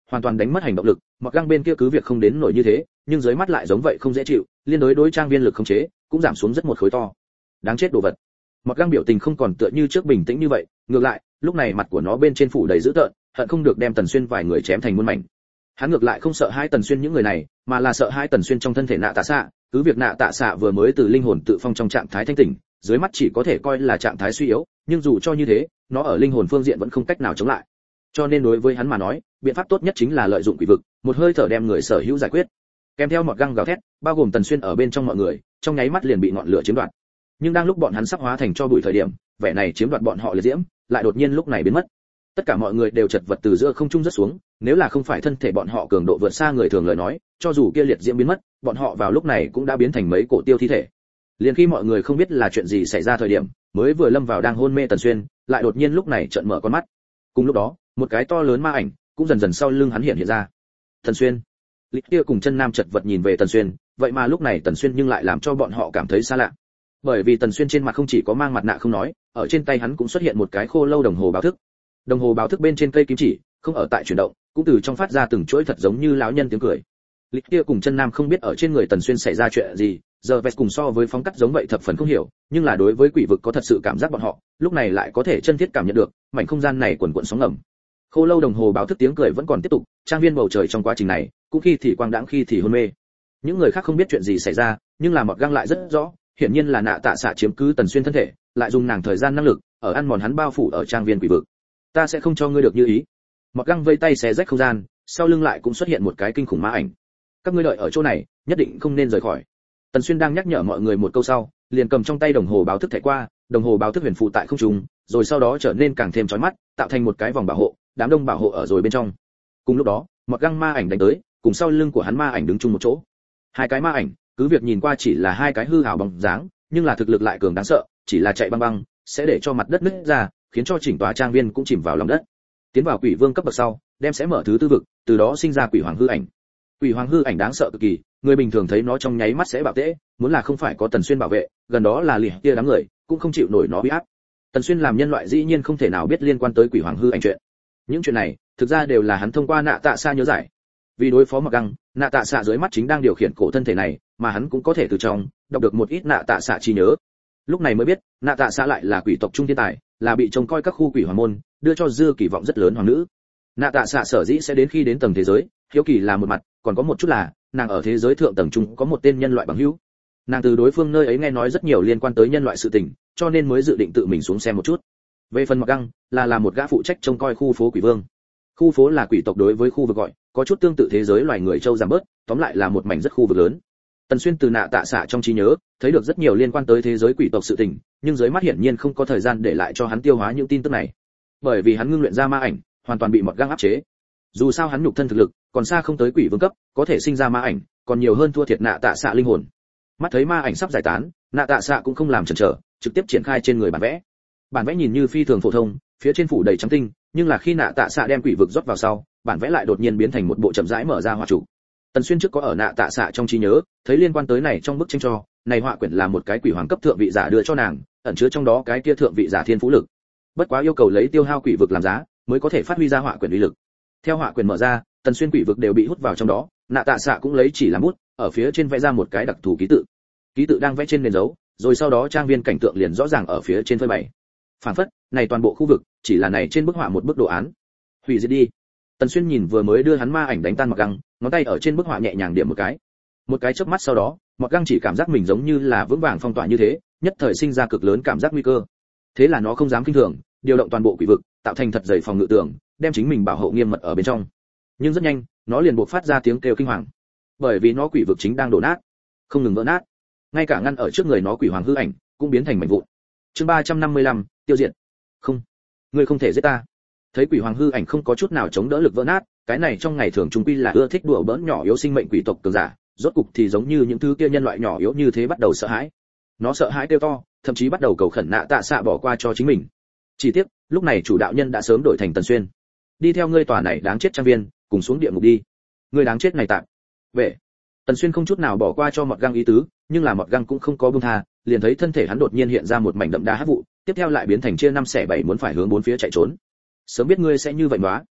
hoàn toàn đánh mất hành động lực, Mọt Găng bên kia cứ việc không đến nổi như thế, nhưng dưới mắt lại giống vậy không dễ chịu, liên đối trang viên lực khống chế cũng giảm xuống rất một khối to. Đáng chết đồ vật. Mọt Găng biểu tình không còn tựa như trước bình tĩnh như vậy, ngược lại, lúc này mặt của nó bên trên phủ đầy dữ tợn, hận không được đem Tần Xuyên vài người chém thành muôn mảnh. Hắn ngược lại không sợ hai Tần Xuyên những người này, mà là sợ hai Tần Xuyên trong thân thể Nạ Tạ Xạ, cứ việc Nạ Tạ Xạ vừa mới từ linh hồn tự phong trong trạng thái thanh tỉnh, dưới mắt chỉ có thể coi là trạng thái suy yếu, nhưng dù cho như thế, nó ở linh hồn phương diện vẫn không cách nào chống lại. Cho nên đối với hắn mà nói, biện pháp tốt nhất chính là lợi dụng quỷ vực, một hơi thở đem người sở hữu giải quyết. Kèm theo Mọt Găng gào thét, bao gồm Tần Xuyên ở bên trong mọi người, trong nháy mắt liền bị ngọn lửa chiếm đoạt. Nhưng đang lúc bọn hắn sắp hóa thành tro bụi thời điểm, vẻ này chiếm đoạt bọn họ liệt diễm, lại đột nhiên lúc này biến mất. Tất cả mọi người đều chật vật từ giữa không trung rất xuống, nếu là không phải thân thể bọn họ cường độ vượt xa người thường lời nói, cho dù kia liệt diễm biến mất, bọn họ vào lúc này cũng đã biến thành mấy cổ tiêu thi thể. Liền khi mọi người không biết là chuyện gì xảy ra thời điểm, mới vừa lâm vào đang hôn mê Tần Xuyên, lại đột nhiên lúc này trợn mở con mắt. Cùng lúc đó, một cái to lớn ma ảnh cũng dần dần sau lưng hắn hiện ra. Tần Xuyên. Lịch Tia cùng Chân Nam chật vật nhìn về Tần Xuyên, vậy mà lúc này Tần Xuyên nhưng lại làm cho bọn họ cảm thấy xa lạ. Bởi vì Tần Xuyên trên mặt không chỉ có mang mặt nạ không nói, ở trên tay hắn cũng xuất hiện một cái khô lâu đồng hồ báo thức. Đồng hồ báo thức bên trên cây kim chỉ, không ở tại chuyển động, cũng từ trong phát ra từng chuỗi thật giống như lão nhân tiếng cười. Lịch Tia cùng Chân Nam không biết ở trên người Tần Xuyên xảy ra chuyện gì, giờ vest cùng so với phóng cắt giống vậy thập phần không hiểu, nhưng là đối với quỷ vực có thật sự cảm giác bọn họ, lúc này lại có thể chân thiết cảm nhận được, mảnh không gian này quần quần sóng ngầm. Khô lâu đồng hồ báo thức tiếng cười vẫn còn tiếp tục, trang viên bầu trời trong quá trình này, cũng khi thì quang đãng khi thì hôn mê. Những người khác không biết chuyện gì xảy ra, nhưng là Mọt Găng lại rất rõ, hiển nhiên là Nạ Tạ Xạ chiếm cứ Tần Xuyên thân thể, lại dùng nàng thời gian năng lực, ở ăn mòn hắn bao phủ ở trang viên quỷ vực. Ta sẽ không cho ngươi được như ý. Mọt Găng vây tay xé rách không gian, sau lưng lại cũng xuất hiện một cái kinh khủng ma ảnh. Các ngươi đợi ở chỗ này, nhất định không nên rời khỏi. Tần Xuyên đang nhắc nhở mọi người một câu sau, liền cầm trong tay đồng hồ báo thức thảy qua, đồng hồ báo thức huyền phụ tại không trung, rồi sau đó trở nên càng thêm chói mắt, tạo thành một cái vòng bảo hộ, đám đông bảo hộ ở rồi bên trong. Cùng lúc đó, Mọt Găng ma ảnh đánh tới, cùng sau lưng của hắn ma ảnh đứng chung một chỗ. Hai cái ma ảnh, cứ việc nhìn qua chỉ là hai cái hư ảo bóng dáng, nhưng là thực lực lại cường đáng sợ, chỉ là chạy băng băng, sẽ để cho mặt đất nứt ra, khiến cho chỉnh tòa trang viên cũng chìm vào lòng đất. Tiến vào quỷ vương cấp bậc sau, đem sẽ mở thứ tư vực, từ đó sinh ra quỷ hoàng hư ảnh. Quỷ hoàng hư ảnh đáng sợ cực kỳ, người bình thường thấy nó trong nháy mắt sẽ bạo tễ, muốn là không phải có Tần Xuyên bảo vệ, gần đó là lìa kia đám người, cũng không chịu nổi nó uy áp. Tần Xuyên làm nhân loại dĩ nhiên không thể nào biết liên quan tới quỷ hoàng hư ảnh chuyện. Những chuyện này, thực ra đều là hắn thông qua Nạ Tạ Xạ nhớ giải. Vì đối phó Mọt Găng, Nạ Tạ Xạ dưới mắt chính đang điều khiển cổ thân thể này, mà hắn cũng có thể từ trong đọc được một ít Nạ Tạ Xạ trí nhớ. Lúc này mới biết, Nạ Tạ Xạ lại là quỷ tộc trung thiên tài, là bị trông coi các khu quỷ hoàng môn, đưa cho dư kỳ vọng rất lớn hoàng nữ. Nạ Tạ Xạ sở dĩ sẽ đến khi đến tầng thế giới, hiếu kỳ là một mặt, còn có một chút là, nàng ở thế giới thượng tầng trung có một tên nhân loại bằng hữu. Nàng từ đối phương nơi ấy nghe nói rất nhiều liên quan tới nhân loại sự tình, cho nên mới dự định tự mình xuống xem một chút. Về phần Mọt Găng, là một gã phụ trách trông coi khu phố quỷ vương. Khu phố là quỷ tộc đối với khu vực gọi, có chút tương tự thế giới loài người châu giảm bớt, tóm lại là một mảnh rất khu vực lớn. Tần Xuyên từ Nạ Tạ Xạ trong trí nhớ, thấy được rất nhiều liên quan tới thế giới quỷ tộc sự tình, nhưng dưới mắt hiển nhiên không có thời gian để lại cho hắn tiêu hóa những tin tức này. Bởi vì hắn ngưng luyện ra ma ảnh, hoàn toàn bị Mọt Găng áp chế. Dù sao hắn nhục thân thực lực, còn xa không tới quỷ vương cấp, có thể sinh ra ma ảnh, còn nhiều hơn thua thiệt Nạ Tạ Xạ linh hồn. Mắt thấy ma ảnh sắp giải tán, Nạ Tạ Xạ cũng không làm chần chờ, trực tiếp triển khai trên người bản vẽ. Bản vẽ nhìn như phi thường phổ thông, phía trên phủ đầy trắng tinh, nhưng là khi Nạ Tạ Xạ đem quỷ vực rót vào sau, bản vẽ lại đột nhiên biến thành một bộ chậm rãi mở ra họa trụ. Tần Xuyên trước có ở Nạ Tạ Xạ trong trí nhớ, thấy liên quan tới này trong bức tranh cho, này họa quyển là một cái quỷ hoàng cấp thượng vị giả đưa cho nàng, ẩn chứa trong đó cái kia thượng vị giả thiên phú lực. Bất quá yêu cầu lấy tiêu hao quỷ vực làm giá, mới có thể phát huy ra họa quyển uy lực. Theo họa quyển mở ra, Tần Xuyên quỷ vực đều bị hút vào trong đó, Nạ Tạ Xạ cũng lấy chỉ làm bút, ở phía trên vẽ ra một cái đặc thù ký tự. Ký tự đang vẽ trên nền dấu, rồi sau đó trang viên cảnh tượng liền rõ ràng ở phía trên phơi bày. Phản phất, này toàn bộ khu vực, chỉ là này trên bức họa một bức đồ án. Hủy diệt đi. Tần Xuyên nhìn vừa mới đưa hắn ma ảnh đánh tan Mọt Găng, ngón tay ở trên bức họa nhẹ nhàng điểm một cái. Một cái chớp mắt sau đó, Mọt Găng chỉ cảm giác mình giống như là vững vàng phong tỏa như thế, nhất thời sinh ra cực lớn cảm giác nguy cơ. Thế là nó không dám kinh thường, điều động toàn bộ quỷ vực, tạo thành thật dày phòng ngự tường, đem chính mình bảo hộ nghiêm mật ở bên trong. Nhưng rất nhanh, nó liền buộc phát ra tiếng kêu kinh hoàng. Bởi vì nó quỷ vực chính đang đổ nát, không ngừng vỡ nát. Ngay cả ngăn ở trước người nó quỷ hoàng hư ảnh cũng biến thành mảnh vụn. Chương 355, tiêu diệt. Không, ngươi không thể giết ta. Thấy quỷ hoàng hư ảnh không có chút nào chống đỡ lực vỡ nát, cái này trong ngày thường trung quy là ưa thích đùa bỡn nhỏ yếu sinh mệnh quỷ tộc cường giả, rốt cục thì giống như những thứ kia nhân loại nhỏ yếu như thế bắt đầu sợ hãi. Nó sợ hãi kêu to, thậm chí bắt đầu cầu khẩn Nạ Tạ Xạ bỏ qua cho chính mình. Chỉ tiếc, lúc này chủ đạo nhân đã sớm đổi thành Tần Xuyên. Đi theo ngươi tòa này đáng chết trang viên, cùng xuống địa ngục đi. Ngươi đáng chết này tạm. Vệ. Tần Xuyên không chút nào bỏ qua cho Mọt Găng ý tứ, nhưng là Mọt Găng cũng không có buông tha, liền thấy thân thể hắn đột nhiên hiện ra một mảnh đậm đá hắc vụ, tiếp theo lại biến thành chia năm xẻ bảy muốn phải hướng bốn phía chạy trốn. Sớm biết ngươi sẽ như vậy đó.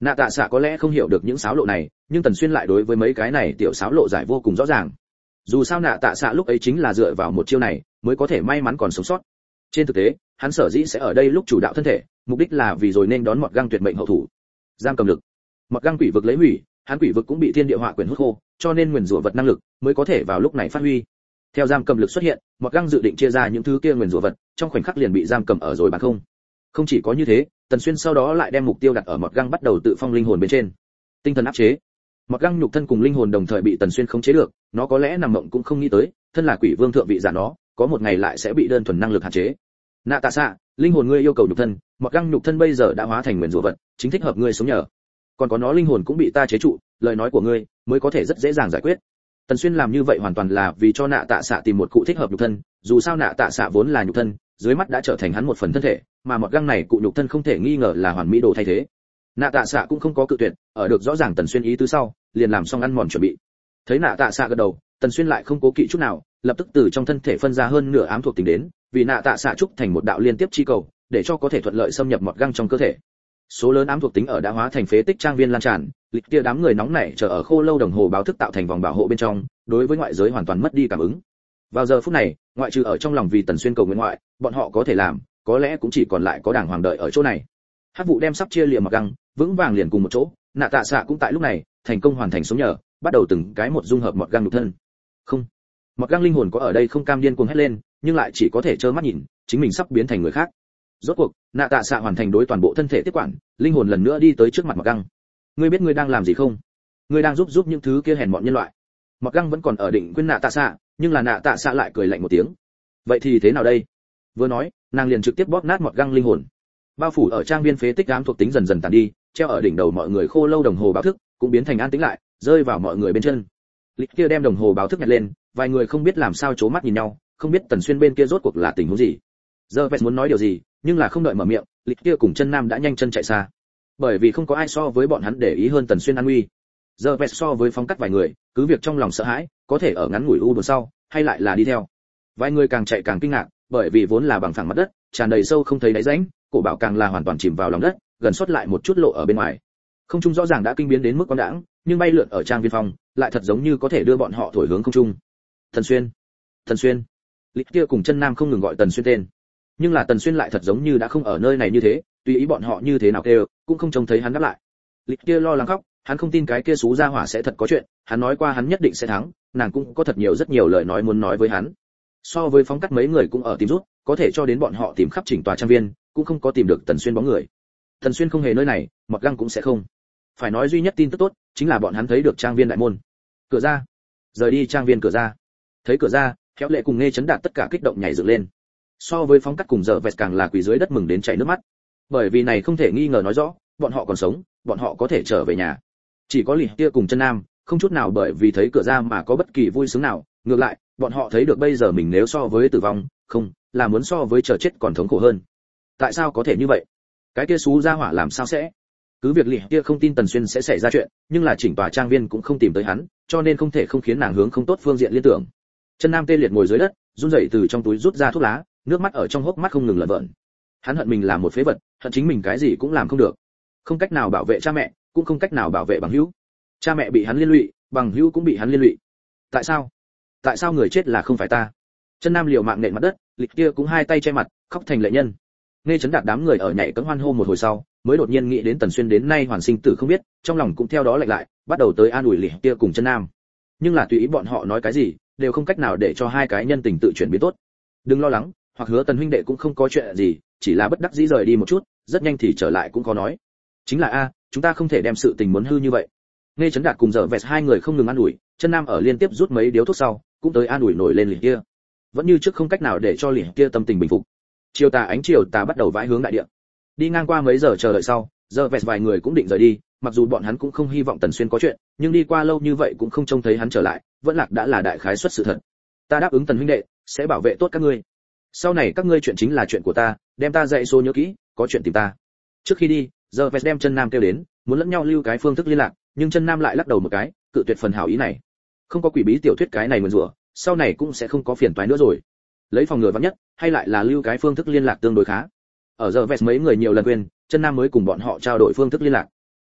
Nạ Tạ Xạ có lẽ không hiểu được những xáo lộ này, nhưng Tần Xuyên lại đối với mấy cái này tiểu xáo lộ giải vô cùng rõ ràng. Dù sao Nạ Tạ Xạ lúc ấy chính là dựa vào một chiêu này mới có thể may mắn còn sống sót. Trên thực tế, hắn sở dĩ sẽ ở đây lúc chủ đạo thân thể, mục đích là vì rồi nên đón Mọt Găng tuyệt mệnh hậu thủ. Giam cầm lực. Mọt Găng quỷ vực lấy hủy, hắn quỷ vực cũng bị thiên địa hỏa quyền hút khô, cho nên nguyền rủa vật năng lực mới có thể vào lúc này phát huy. Theo giam cầm lực xuất hiện, Mọt Găng dự định chia ra những thứ kia nguyền rủa vật, trong khoảnh khắc liền bị giam cầm ở rồi bán không. Không chỉ có như thế, Tần Xuyên sau đó lại đem mục tiêu đặt ở Mọt Găng bắt đầu tự phong linh hồn bên trên. Tinh thần áp chế. Mọt Găng nhục thân cùng linh hồn đồng thời bị Tần Xuyên khống chế được, nó có lẽ nằm mộng cũng không nghĩ tới, thân là quỷ vương thượng vị giả nó, có một ngày lại sẽ bị đơn thuần năng lực hạn chế. Nạ Tạ Xạ, linh hồn ngươi yêu cầu nhục thân, Mọt Găng nhục thân bây giờ đã hóa thành nguyền rủa vật, chính thích hợp ngươi sống nhờ. Còn có nó linh hồn cũng bị ta chế trụ, lời nói của ngươi mới có thể rất dễ dàng giải quyết. Tần Xuyên làm như vậy hoàn toàn là vì cho Nạ Tạ Xạ tìm một cụ thích hợp nhục thân, dù sao Nạ Tạ Xạ vốn là nhục thân, dưới mắt đã trở thành hắn một phần thân thể, mà Mọt Găng này cụ nhục thân không thể nghi ngờ là hoàn mỹ đồ thay thế. Nạ Tạ Xạ cũng không có cự tuyệt, ở được rõ ràng Tần Xuyên ý tứ sau, liền làm xong ăn mòn chuẩn bị. Thấy Nạ Tạ Xạ gật đầu, Tần Xuyên lại không cố kỵ chút nào, lập tức từ trong thân thể phân ra hơn nửa ám thuộc tính đến, vì Nạ Tạ Xạ trúc thành một đạo liên tiếp chi cầu, để cho có thể thuận lợi xâm nhập Mọt Găng trong cơ thể. Số lớn ám thuộc tính ở đã hóa thành phế tích trang viên lan tràn, lịch kia đám người nóng nảy chờ ở khô lâu đồng hồ báo thức tạo thành vòng bảo hộ bên trong, đối với ngoại giới hoàn toàn mất đi cảm ứng. Vào giờ phút này, ngoại trừ ở trong lòng vì Tần Xuyên cầu nguyện ngoại, bọn họ có thể làm, có lẽ cũng chỉ còn lại có đàng hoàng đợi ở chỗ này. Hắc vụ đem sắp chia liệm Mọt Găng, vững vàng liền cùng một chỗ, Nạ Tạ Xạ cũng tại lúc này thành công hoàn thành sống nhờ, bắt đầu từng cái một dung hợp Mọt Găng nhục thân. Không, Mọt Găng linh hồn có ở đây không cam điên cuồng hét lên, nhưng lại chỉ có thể trơ mắt nhìn, chính mình sắp biến thành người khác. Rốt cuộc, Nạ Tạ Xạ hoàn thành đối toàn bộ thân thể tiếp quản, linh hồn lần nữa đi tới trước mặt Mọt Găng. Ngươi biết ngươi đang làm gì không? Ngươi đang giúp những thứ kia hèn mọn nhân loại. Mọt Găng vẫn còn ở định khuyên Nạ Tạ Xạ, nhưng là Nạ Tạ Xạ lại cười lạnh một tiếng. Vậy thì thế nào đây? Vừa nói, nàng liền trực tiếp bóp nát Mọt Găng linh hồn. Bao phủ ở trang viên phế tích ám thuộc tính dần dần tàn đi, treo ở đỉnh đầu mọi người khô lâu đồng hồ báo thức cũng biến thành an tĩnh lại, rơi vào mọi người bên chân. Lịch kia đem đồng hồ báo thức nhặt lên, vài người không biết làm sao chố mắt nhìn nhau, không biết Tần Xuyên bên kia rốt cuộc là tình huống gì. Giờ Vẹt muốn nói điều gì, nhưng là không đợi mở miệng, Lịch kia cùng chân nam đã nhanh chân chạy xa. Bởi vì không có ai so với bọn hắn để ý hơn Tần Xuyên an nguy. Giờ Vẹt so với phóng cắt vài người, cứ việc trong lòng sợ hãi, có thể ở ngắn ngủi u buồn sau, hay lại là đi theo. Vài người càng chạy càng kinh ngạc, bởi vì vốn là bằng phẳng mặt đất, tràn đầy sâu không thấy đáy rãnh, cổ bảo càng là hoàn toàn chìm vào lòng đất, gần xuất lại một chút lộ ở bên ngoài. Không trung rõ ràng đã kinh biến đến mức quang đãng, nhưng bay lượn ở trang viên phòng, lại thật giống như có thể đưa bọn họ thổi hướng không trung. Tần Xuyên, Tần Xuyên. Lịch kia cùng chân nam không ngừng gọi Tần Xuyên tên, nhưng là Tần Xuyên lại thật giống như đã không ở nơi này như thế, tùy ý bọn họ như thế nào kêu, cũng không trông thấy hắn đáp lại. Lịch kia lo lắng khóc, hắn không tin cái kia xú gia hỏa sẽ thật có chuyện, hắn nói qua hắn nhất định sẽ thắng, nàng cũng có thật nhiều rất nhiều lời nói muốn nói với hắn. So với phóng cắt mấy người cũng ở tìm rút, có thể cho đến bọn họ tìm khắp chỉnh tòa trang viên, cũng không có tìm được Tần Xuyên bóng người. Tần Xuyên không hề nơi này, Mọt Găng cũng sẽ không. Phải nói duy nhất tin tức tốt, chính là bọn hắn thấy được trang viên đại môn. Cửa ra. Rời đi trang viên cửa ra. Thấy cửa ra, Khéo Lệ cùng Nghe Chấn Đạt tất cả kích động nhảy dựng lên. So với phóng cắt cùng giờ Vẹt càng là quỳ dưới đất mừng đến chảy nước mắt. Bởi vì này không thể nghi ngờ nói rõ, bọn họ còn sống, bọn họ có thể trở về nhà. Chỉ có Lịch Tia cùng chân nam, không chút nào bởi vì thấy cửa ra mà có bất kỳ vui sướng nào, ngược lại, bọn họ thấy được bây giờ mình nếu so với tử vong, không, là muốn so với chờ chết còn thống khổ hơn. Tại sao có thể như vậy? Cái kia xú gia hỏa làm sao sẽ? Cứ việc Lịch Tia không tin Tần Xuyên sẽ xảy ra chuyện, nhưng là chỉnh tòa trang viên cũng không tìm tới hắn, cho nên không thể không khiến nàng hướng không tốt phương diện liên tưởng. Chân nam tê liệt ngồi dưới đất, run rẩy từ trong túi rút ra thuốc lá, nước mắt ở trong hốc mắt không ngừng lởn vởn. Hắn hận mình là một phế vật, hận chính mình cái gì cũng làm không được, không cách nào bảo vệ cha mẹ, cũng không cách nào bảo vệ bằng hữu. Cha mẹ bị hắn liên lụy, bằng hữu cũng bị hắn liên lụy. Tại sao? Tại sao người chết là không phải ta? Chân nam liều mạng nện mặt đất, Lịch kia cũng hai tay che mặt, khóc thành lệ nhân. Nghe Chấn Đạt đám người ở nhảy cẫng hoan hô một hồi sau, mới đột nhiên nghĩ đến Tần Xuyên đến nay hoàn sinh tử không biết, trong lòng cũng theo đó lạnh lại, bắt đầu tới an ủi Lịch kia cùng chân nam. Nhưng là tùy ý bọn họ nói cái gì, đều không cách nào để cho hai cái nhân tình tự chuyển biến tốt. Đừng lo lắng, hoặc hứa Tần huynh đệ cũng không có chuyện gì, chỉ là bất đắc dĩ rời đi một chút, rất nhanh thì trở lại cũng có nói. Chính là a, chúng ta không thể đem sự tình muốn hư như vậy. Nghe Chấn Đạt cùng giờ Vẹt hai người không ngừng an ủi, chân nam ở liên tiếp rút mấy điếu thuốc sau, cũng tới an ủi nổi lên Lịch kia. Vẫn như trước không cách nào để cho Lịch kia tâm tình bình phục. Chiều tà ánh chiều tà bắt đầu vãi hướng đại địa. Đi ngang qua mấy giờ chờ đợi sau, giờ Vẹt vài người cũng định rời đi, mặc dù bọn hắn cũng không hy vọng Tần Xuyên có chuyện, nhưng đi qua lâu như vậy cũng không trông thấy hắn trở lại, vẫn lạc đã là đại khái suất sự thật. Ta đáp ứng Tần huynh đệ, sẽ bảo vệ tốt các ngươi. Sau này các ngươi chuyện chính là chuyện của ta, đem ta dạy số nhớ kỹ, có chuyện tìm ta. Trước khi đi, giờ Vẹt đem chân nam kêu đến, muốn lẫn nhau lưu cái phương thức liên lạc, nhưng chân nam lại lắc đầu một cái, cự tuyệt phần hảo ý này. Không có quỷ bí tiểu thuyết cái này nguyền rủa, sau này cũng sẽ không có phiền toái nữa rồi. Lấy phòng ngừa vắn nhất, hay lại là lưu cái phương thức liên lạc tương đối khá. Ở giờ Vẹt mấy người nhiều lần quên, chân nam mới cùng bọn họ trao đổi phương thức liên lạc.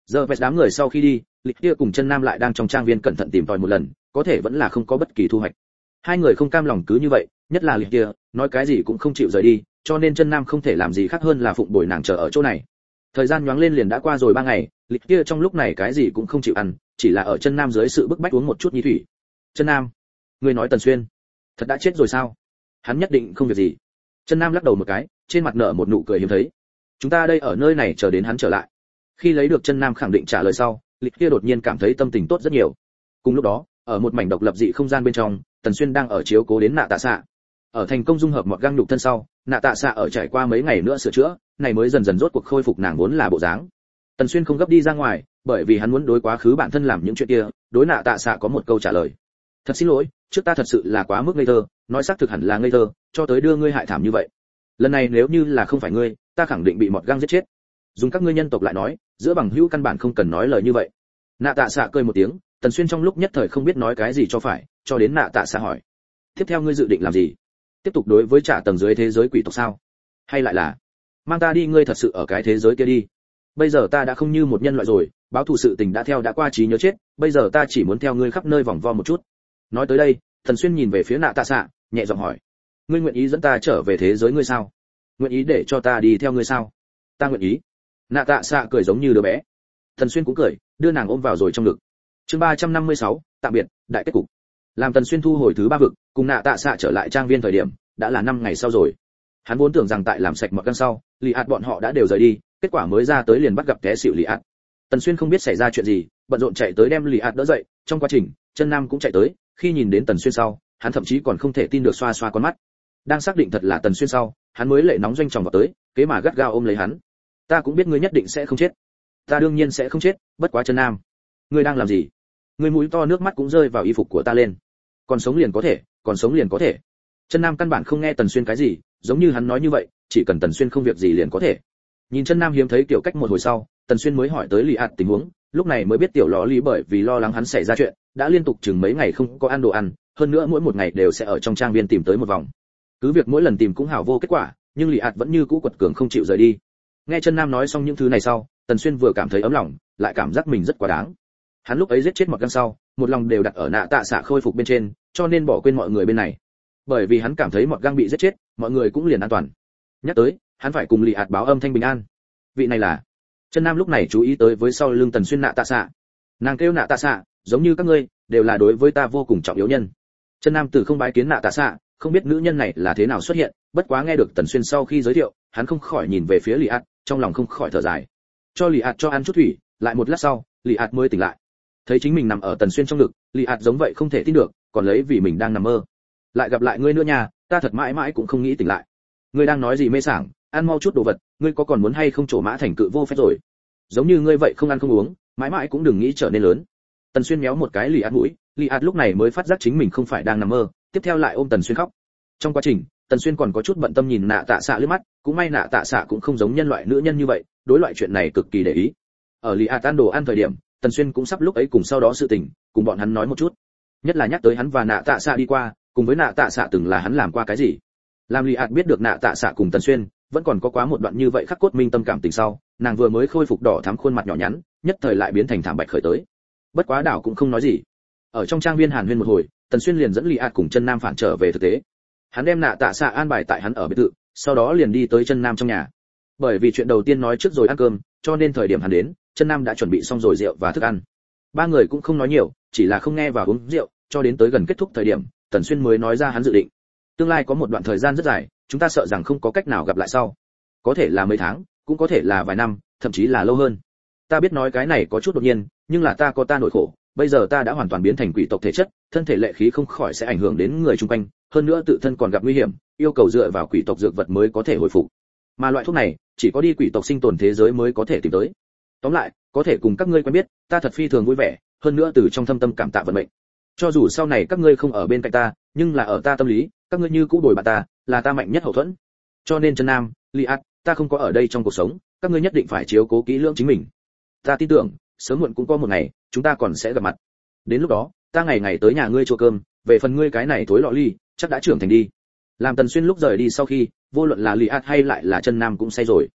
Giờ vẹt đám người sau khi đi, Lịch Kia cùng Chân Nam lại đang trong trang viên cẩn thận tìm tòi một lần, có thể vẫn là không có bất kỳ thu hoạch. Hai người không cam lòng cứ như vậy, nhất là Lịch Kia, nói cái gì cũng không chịu rời đi, cho nên Chân Nam không thể làm gì khác hơn là phụng bồi nàng chờ ở chỗ này. Thời gian nhoáng lên liền đã qua rồi 3 ngày, Lịch Kia trong lúc này cái gì cũng không chịu ăn, chỉ là ở Chân Nam dưới sự bức bách uống một chút nhi thủy. Chân Nam, ngươi nói Tần Xuyên thật đã chết rồi sao? Hắn nhất định không việc gì. Chân Nam lắc đầu một cái, trên mặt nở một nụ cười hiếm thấy. Chúng ta đây ở nơi này chờ đến hắn trở lại. Khi lấy được Chân Nam khẳng định trả lời sau, Lịch Kia đột nhiên cảm thấy tâm tình tốt rất nhiều. Cùng lúc đó, ở một mảnh độc lập dị không gian bên trong, Tần Xuyên đang ở chiếu cố đến Nạ Tạ Xạ. Ở thành công dung hợp một găng nhục thân sau, Nạ Tạ Xạ ở trải qua mấy ngày nữa sửa chữa, này mới dần dần rốt cuộc khôi phục nàng vốn là bộ dáng. Tần Xuyên không gấp đi ra ngoài, bởi vì hắn muốn đối quá khứ bản thân làm những chuyện kia, đối Nạ Tạ Xạ có một câu trả lời. Thật xin lỗi, trước ta thật sự là quá mức ngây thơ, nói xác thực hẳn là ngây thơ, cho tới đưa ngươi hại thảm như vậy. Lần này nếu như là không phải ngươi, ta khẳng định bị một găng giết chết. Dùng các ngươi nhân tộc lại nói, giữa bằng hữu căn bản không cần nói lời như vậy. Nạ Tạ Xạ cười một tiếng, Tần Xuyên trong lúc nhất thời không biết nói cái gì cho phải, cho đến Nạ Tạ Xạ hỏi: tiếp theo ngươi dự định làm gì? Tiếp tục đối với trả tầng dưới thế giới quỷ tộc sao? Hay lại là mang ta đi, ngươi thật sự ở cái thế giới kia đi? Bây giờ ta đã không như một nhân loại rồi, báo thù sự tình đã theo đã qua trí nhớ chết, bây giờ ta chỉ muốn theo ngươi khắp nơi vòng vo một chút. Nói tới đây, Tần Xuyên nhìn về phía Nạ Tạ Xạ, nhẹ giọng hỏi: ngươi nguyện ý dẫn ta trở về thế giới ngươi sao? Nguyện ý để cho ta đi theo ngươi sao? Ta nguyện ý. Nạ Tạ Xạ cười giống như đứa bé. Tần Xuyên cũng cười, đưa nàng ôm vào rồi trong ngực. Chương 356, tạm biệt, đại kết cục. Làm Tần Xuyên thu hồi thứ 3 vực, cùng Nạ Tạ Xạ trở lại trang viên thời điểm, đã là 5 ngày sau rồi. Hắn vốn tưởng rằng tại làm sạch mọi căn sau, Lý Hạt bọn họ đã đều rời đi, kết quả mới ra tới liền bắt gặp té xỉu Lý Hạt. Tần Xuyên không biết xảy ra chuyện gì, bận rộn chạy tới đem Lý Hạt đỡ dậy, trong quá trình, Chân Nam cũng chạy tới, khi nhìn đến Tần Xuyên sau, hắn thậm chí còn không thể tin được xoa xoa con mắt. Đang xác định thật là Tần Xuyên sau, hắn mới lệ nóng doanh tròng vào tới, kế mà gắt gao ôm lấy hắn. Ta cũng biết ngươi nhất định sẽ không chết. Ta đương nhiên sẽ không chết, bất quá Chân Nam, ngươi đang làm gì? Ngươi mũi to nước mắt cũng rơi vào y phục của ta lên. Còn sống liền có thể, còn sống liền có thể. Chân Nam căn bản không nghe Tần Xuyên cái gì, giống như hắn nói như vậy, chỉ cần Tần Xuyên không việc gì liền có thể. Nhìn Chân Nam hiếm thấy kiểu cách một hồi sau, Tần Xuyên mới hỏi tới Lý Hạt tình huống, lúc này mới biết tiểu lọ Lý bởi vì lo lắng hắn xảy ra chuyện, đã liên tục chừng mấy ngày không có ăn đồ ăn, hơn nữa mỗi một ngày đều sẽ ở trong trang viên tìm tới một vòng. Cứ việc mỗi lần tìm cũng hảo vô kết quả, nhưng Lý Hạt vẫn như cũ quật cường không chịu rời đi. Nghe Chân Nam nói xong những thứ này sau, Tần Xuyên vừa cảm thấy ấm lòng, lại cảm giác mình rất quá đáng. Hắn lúc ấy giết chết một căn sau, một lòng đều đặt ở Nạ Tạ Xạ khôi phục bên trên, cho nên bỏ quên mọi người bên này. Bởi vì hắn cảm thấy một găng bị giết chết, mọi người cũng liền an toàn. Nhắc tới, hắn phải cùng Lý Hạt báo âm thanh bình an. Vị này là Chân Nam lúc này chú ý tới với sau lưng Tần Xuyên Nạ Tạ Xạ. Nàng kêu Nạ Tạ Xạ, giống như các ngươi, đều là đối với ta vô cùng trọng yếu nhân. Chân Nam từ không bái kiến Nạ Tạ Xạ, không biết nữ nhân này là thế nào xuất hiện, bất quá nghe được Tần Xuyên sau khi giới thiệu, hắn không khỏi nhìn về phía Lý Hạt, trong lòng không khỏi thở dài. Cho Lý Hạt cho ăn chút thủy, lại một lát sau, Lý Hạt mới tỉnh lại. Thấy chính mình nằm ở Tần Xuyên trong ngực, Lý Hạt giống vậy không thể tin được, còn lấy vì mình đang nằm mơ. Lại gặp lại ngươi nữa nha, ta thật mãi mãi cũng không nghĩ tỉnh lại. Ngươi đang nói gì mê sảng, ăn mau chút đồ vật, ngươi có còn muốn hay không trổ mã thành cự vô phép rồi. Giống như ngươi vậy không ăn không uống, mãi mãi cũng đừng nghĩ trở nên lớn. Tần Xuyên méo một cái Lý Hạt mũi, Lý Hạt lúc này mới phát giác chính mình không phải đang nằm mơ, tiếp theo lại ôm Tần Xuyên khóc. Trong quá trình, Tần Xuyên còn có chút bận tâm nhìn Nạ Tạ Xạ liếc mắt, cũng may Nạ Tạ Xạ cũng không giống nhân loại nữ nhân như vậy, đối loại chuyện này cực kỳ để ý. Ở Lý Hạt ăn đồ ăn thời điểm, Tần Xuyên cũng sắp lúc ấy cùng sau đó sự tình, cùng bọn hắn nói một chút. Nhất là nhắc tới hắn và Nạ Tạ Xạ đi qua, cùng với Nạ Tạ Xạ từng là hắn làm qua cái gì. Làm Lý Hạt biết được Nạ Tạ Xạ cùng Tần Xuyên vẫn còn có quá một đoạn như vậy khắc cốt minh tâm cảm tình sau, nàng vừa mới khôi phục đỏ thắm khuôn mặt nhỏ nhắn, nhất thời lại biến thành thảm bạch khởi tới. Bất quá đảo cũng không nói gì. Ở trong trang viên hàn huyên một hồi, Tần Xuyên liền dẫn Lý Hạt cùng Chân Nam phản trở về thực tế. Hắn đem Nạ Tạ Xạ an bài tại hắn ở biệt thự, sau đó liền đi tới Chân Nam trong nhà. Bởi vì chuyện đầu tiên nói trước rồi ăn cơm, cho nên thời điểm hắn đến, Chân Nam đã chuẩn bị xong rồi rượu và thức ăn. Ba người cũng không nói nhiều, chỉ là không nghe và uống rượu, cho đến tới gần kết thúc thời điểm, Tần Xuyên mới nói ra hắn dự định. Tương lai có một đoạn thời gian rất dài, chúng ta sợ rằng không có cách nào gặp lại sau. Có thể là mấy tháng, cũng có thể là vài năm, thậm chí là lâu hơn. Ta biết nói cái này có chút đột nhiên, nhưng là ta có ta nỗi khổ, bây giờ ta đã hoàn toàn biến thành quỷ tộc thể chất, thân thể lệ khí không khỏi sẽ ảnh hưởng đến người xung quanh, hơn nữa tự thân còn gặp nguy hiểm, yêu cầu dựa vào quỷ tộc dược vật mới có thể hồi phục. Mà loại thuốc này, chỉ có đi quỷ tộc sinh tồn thế giới mới có thể tìm tới. Tóm lại, có thể cùng các ngươi quen biết, ta thật phi thường vui vẻ, hơn nữa từ trong thâm tâm cảm tạ vận mệnh. Cho dù sau này các ngươi không ở bên cạnh ta, nhưng là ở ta tâm lý, các ngươi như cũ bồi bạn ta, là ta mạnh nhất hậu thuẫn. Cho nên Chân Nam, Lý Hạt, ta không có ở đây trong cuộc sống, các ngươi nhất định phải chiếu cố kỹ lưỡng chính mình. Ta tin tưởng, sớm muộn cũng có một ngày, chúng ta còn sẽ gặp mặt. Đến lúc đó, ta ngày ngày tới nhà ngươi chùa cơm, về phần ngươi cái này thối lọ ly, chắc đã trưởng thành đi. Làm Tần Xuyên lúc rời đi sau khi, vô luận là Lý Hạt hay lại là Chân Nam cũng say rồi.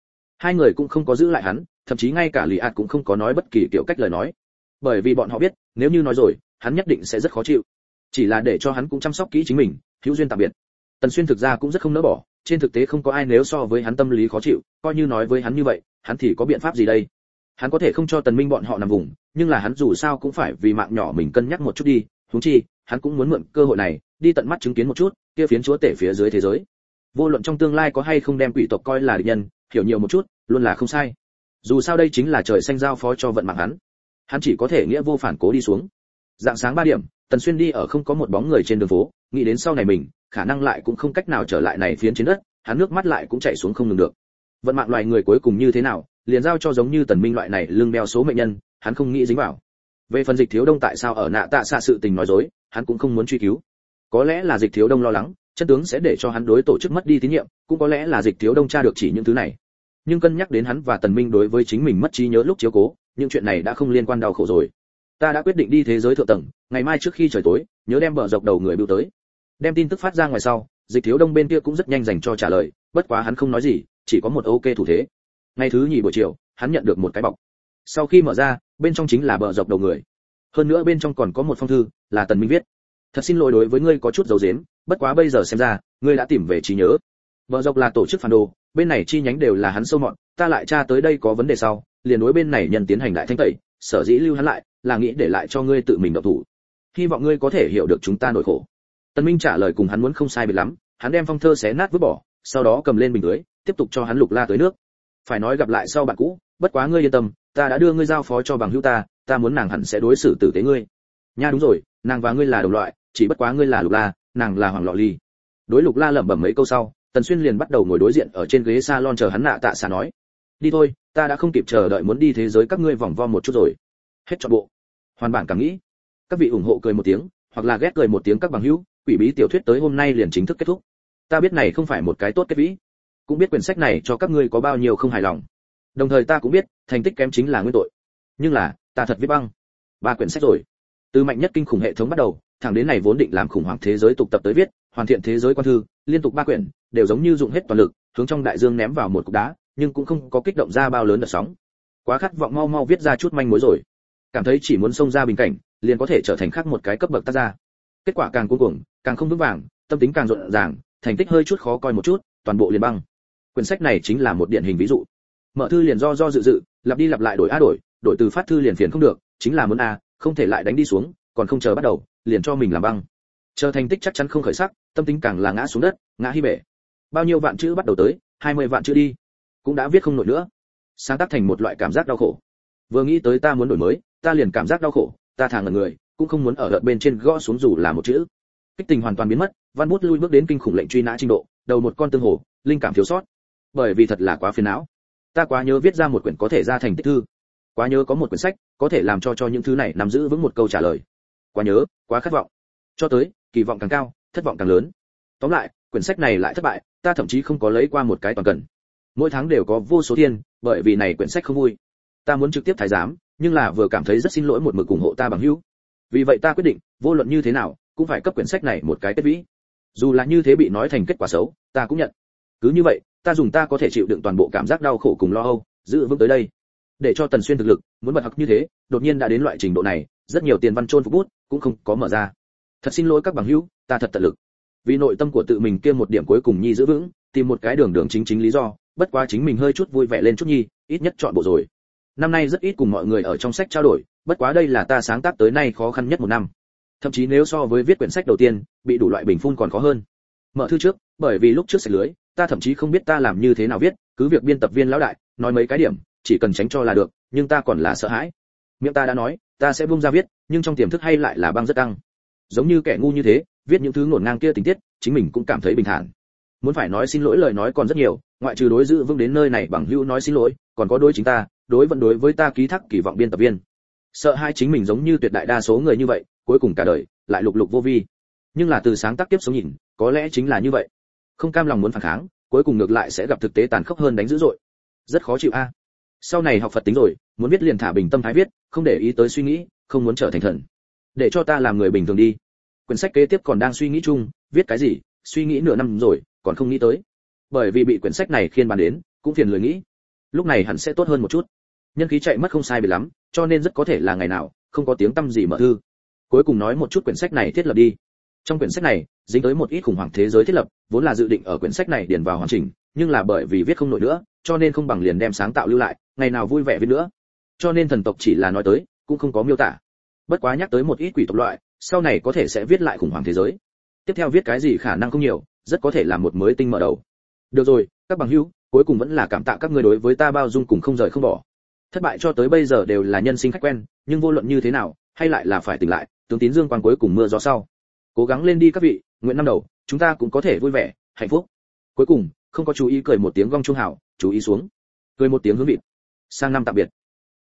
Hai người cũng không có giữ lại hắn, thậm chí ngay cả Lý Át cũng không có nói bất kỳ kiểu cách lời nói, bởi vì bọn họ biết nếu như nói rồi hắn nhất định sẽ rất khó chịu, chỉ là để cho hắn cũng chăm sóc kỹ chính mình. Hữu duyên tạm biệt. Tần Xuyên thực ra cũng rất không nỡ bỏ, trên thực tế không có ai nếu so với hắn tâm lý khó chịu, coi như nói với hắn như vậy hắn thì có biện pháp gì đây. Hắn có thể không cho Tần Minh bọn họ nằm vùng, nhưng là hắn dù sao cũng phải vì mạng nhỏ mình cân nhắc một chút đi, huống chi hắn cũng muốn mượn cơ hội này đi tận mắt chứng kiến một chút kia phiến chúa tể phía dưới thế giới. Vô luận trong tương lai có hay không đem quỷ tộc coi là địch nhân, hiểu nhiều một chút luôn là không sai. Dù sao đây chính là trời xanh giao phó cho vận mạng hắn chỉ có thể nghĩa vô phản cố đi xuống. Dạng sáng 3 điểm, Tần Xuyên đi ở không có một bóng người trên đường phố, nghĩ đến sau này mình khả năng lại cũng không cách nào trở lại này phiến trên đất, hắn nước mắt lại cũng chảy xuống không ngừng được. Vận mạng loài người cuối cùng như thế nào, liền giao cho giống như Tần Minh loại này lưng đeo số mệnh nhân, hắn không nghĩ dính vào. Về phần Dịch Thiếu Đông tại sao ở nạ tạ xạ sự tình nói dối, hắn cũng không muốn truy cứu. Có lẽ là Dịch Thiếu Đông lo lắng chân tướng sẽ để cho hắn đối tổ chức mất đi tín nhiệm, cũng có lẽ là Dịch Thiếu Đông tra được chỉ những thứ này. Nhưng cân nhắc đến hắn và Tần Minh đối với chính mình mất trí nhớ lúc chiếu cố, những chuyện này đã không liên quan đau khổ rồi. Ta đã quyết định đi thế giới thượng tầng, ngày mai trước khi trời tối nhớ đem bờ dọc đầu người bưu tới. Đem tin tức phát ra ngoài sau, Dịch Thiếu Đông bên kia cũng rất nhanh dành cho trả lời, bất quá hắn không nói gì, chỉ có một ok thủ thế. Ngày thứ nhì buổi chiều, hắn nhận được một cái bọc. Sau khi mở ra, bên trong chính là bờ dọc đầu người. Hơn nữa bên trong còn có một phong thư, là Tần Minh viết. Thật xin lỗi đối với ngươi có chút giấu giếm, bất quá bây giờ xem ra, ngươi đã tìm về trí nhớ. Bờ dọc là tổ chức phản đồ, bên này chi nhánh đều là hắn sâu mọt, ta lại tra tới đây có vấn đề sau, liền đối bên này nhân tiến hành đại thanh tẩy, sở dĩ lưu hắn lại, là nghĩ để lại cho ngươi tự mình động thủ. Hy vọng ngươi có thể hiểu được chúng ta nỗi khổ. Tần Minh trả lời cùng hắn muốn không sai biệt lắm, hắn đem phong thơ xé nát vứt bỏ, sau đó cầm lên bình tưới, tiếp tục cho hắn Lục La tới nước. Phải nói gặp lại sau bạn cũ, bất quá ngươi yên tâm, ta đã đưa ngươi giao phó cho bằng hữu ta muốn nàng hẳn sẽ đối xử tử tế ngươi. Nha đúng rồi, nàng và ngươi là đồng loại, chỉ bất quá ngươi là Lục La, nàng là Hoàng Lọ Ly. Đối Lục La lẩm bẩm mấy câu sau, Tần Xuyên liền bắt đầu ngồi đối diện ở trên ghế salon chờ hắn nạ tạ xạ nói. Đi thôi, ta đã không kịp chờ đợi muốn đi thế giới các ngươi vòng vo một chút rồi. Hết trọn bộ. Hoàn bản cảm nghĩ. Các vị ủng hộ cười một tiếng, hoặc là ghét cười một tiếng các bằng hữu, quỷ bí tiểu thuyết tới hôm nay liền chính thức kết thúc. Ta biết này không phải một cái tốt kết vĩ, cũng biết quyển sách này cho các ngươi có bao nhiêu không hài lòng. Đồng thời ta cũng biết, thành tích kém chính là nguyên tội. Nhưng là, ta thật viết băng 3 quyển sách rồi. Từ mạnh nhất kinh khủng hệ thống bắt đầu, thẳng đến này vốn định làm khủng hoảng thế giới tục tập tới viết, hoàn thiện thế giới quan thư, liên tục 3 quyển, đều giống như dụng hết toàn lực, hướng trong đại dương ném vào một cục đá, nhưng cũng không có kích động ra bao lớn đợt sóng. Quá khát vọng mau mau viết ra chút manh mối rồi. Cảm thấy chỉ muốn xông ra bình cảnh, liền có thể trở thành khác một cái cấp bậc tác gia. Kết quả càng cuống cuồng, càng không vững vàng, tâm tính càng rộn ràng, thành tích hơi chút khó coi một chút, toàn bộ liền băng. Quyển sách này chính là một điển hình ví dụ. Mở thư liền do dự, lặp đi lặp lại đổi từ phát thư liền phiền không được, chính là muốn a, không thể lại đánh đi xuống, còn không chờ bắt đầu, liền cho mình làm băng. Chờ thành tích chắc chắn không khởi sắc, tâm tính càng là ngã xuống đất, ngã hi bể. Bao nhiêu vạn chữ bắt đầu tới, 20 vạn chữ đi, cũng đã viết không nổi nữa. Sáng tác thành một loại cảm giác đau khổ. Vừa nghĩ tới ta muốn đổi mới, ta liền cảm giác đau khổ, ta thà ngẩn người, cũng không muốn ở đợt bên trên gõ xuống dù là một chữ. Kích tình hoàn toàn biến mất, văn bút lui bước đến kinh khủng lệnh truy nã trình độ, đầu một con tương hồ, linh cảm thiếu sót. Bởi vì thật là quá phiền não. Ta quá nhớ viết ra một quyển có thể ra thành tích thư. Quá nhớ có một quyển sách có thể làm cho những thứ này nắm giữ vững một câu trả lời. Quá nhớ, quá khát vọng. Cho tới, kỳ vọng càng cao, thất vọng càng lớn. Tóm lại, quyển sách này lại thất bại, ta thậm chí không có lấy qua một cái toàn cần. Mỗi tháng đều có vô số tiền, bởi vì này quyển sách không vui. Ta muốn trực tiếp thái giám, nhưng là vừa cảm thấy rất xin lỗi một mực ủng hộ ta bằng hữu. Vì vậy ta quyết định, vô luận như thế nào, cũng phải cấp quyển sách này một cái kết vĩ. Dù là như thế bị nói thành kết quả xấu, ta cũng nhận. Cứ như vậy, ta dùng ta có thể chịu đựng toàn bộ cảm giác đau khổ cùng lo âu, giữ vững tới đây. Để cho Tần Xuyên thực lực, muốn bật học như thế, đột nhiên đã đến loại trình độ này, rất nhiều tiền văn chôn phục bút, cũng không có mở ra. Thật xin lỗi các bằng hữu, ta thật tận lực. Vì nội tâm của tự mình kia một điểm cuối cùng nhi giữ vững, tìm một cái đường chính lý do, bất quá chính mình hơi chút vui vẻ lên chút nhi, ít nhất chọn bộ rồi. Năm nay rất ít cùng mọi người ở trong sách trao đổi, bất quá đây là ta sáng tác tới nay khó khăn nhất một năm. Thậm chí nếu so với viết quyển sách đầu tiên, bị đủ loại bình phun còn khó hơn. Mở thư trước, bởi vì lúc trước sạch lưới, ta thậm chí không biết ta làm như thế nào viết, cứ việc biên tập viên lão đại nói mấy cái điểm, chỉ cần tránh cho là được, nhưng ta còn là sợ hãi. Miệng ta đã nói, ta sẽ buông ra viết, nhưng trong tiềm thức hay lại là băng rất căng. Giống như kẻ ngu như thế, viết những thứ ngổn ngang kia tình tiết, chính mình cũng cảm thấy bình thản. Muốn phải nói xin lỗi lời nói còn rất nhiều, ngoại trừ đối giữ vững đến nơi này bằng hữu nói xin lỗi, còn có đối chính ta, đối với ta ký thác kỳ vọng biên tập viên. Sợ hai chính mình giống như tuyệt đại đa số người như vậy, cuối cùng cả đời lại lục lục vô vi. Nhưng là từ sáng tác tiếp sống nhìn, có lẽ chính là như vậy. Không cam lòng muốn phản kháng, cuối cùng ngược lại sẽ gặp thực tế tàn khốc hơn đánh dữ dội. Rất khó chịu a. Sau này học Phật tính rồi, muốn viết liền thả bình tâm thái viết, không để ý tới suy nghĩ, không muốn trở thành thần. Để cho ta làm người bình thường đi. Quyển sách kế tiếp còn đang suy nghĩ chung, viết cái gì, suy nghĩ nửa năm rồi, còn không nghĩ tới. Bởi vì bị quyển sách này khiên bàn đến, cũng phiền lười nghĩ. lúc này hẳn sẽ tốt hơn một chút. Nhân khí chạy mất không sai biệt lắm, cho nên rất có thể là ngày nào không có tiếng tăm gì mở thư. Cuối cùng nói một chút quyển sách này thiết lập đi. Trong quyển sách này dính tới một ít khủng hoảng thế giới thiết lập, vốn là dự định ở quyển sách này điền vào hoàn chỉnh, nhưng là bởi vì viết không nổi nữa, cho nên không bằng liền đem sáng tạo lưu lại, ngày nào vui vẻ viết nữa. Cho nên thần tộc chỉ là nói tới, cũng không có miêu tả. Bất quá nhắc tới một ít quỷ tộc loại, sau này có thể sẽ viết lại khủng hoảng thế giới. Tiếp theo viết cái gì khả năng không nhiều, rất có thể là một mới tinh mở đầu. Được rồi, các bằng hữu, cuối cùng vẫn là cảm tạ các ngươi đối với ta bao dung cùng không rời không bỏ. Thất bại cho tới bây giờ đều là nhân sinh khách quen, nhưng vô luận như thế nào, hay lại là phải tỉnh lại, tướng tín dương quang cuối cùng mưa gió sau. Cố gắng lên đi các vị, nguyện năm đầu, chúng ta cũng có thể vui vẻ, hạnh phúc. Cuối cùng, không có chú ý cười một tiếng gong chuông hào, chú ý xuống. Cười một tiếng hướng vịt. Sang năm tạm biệt.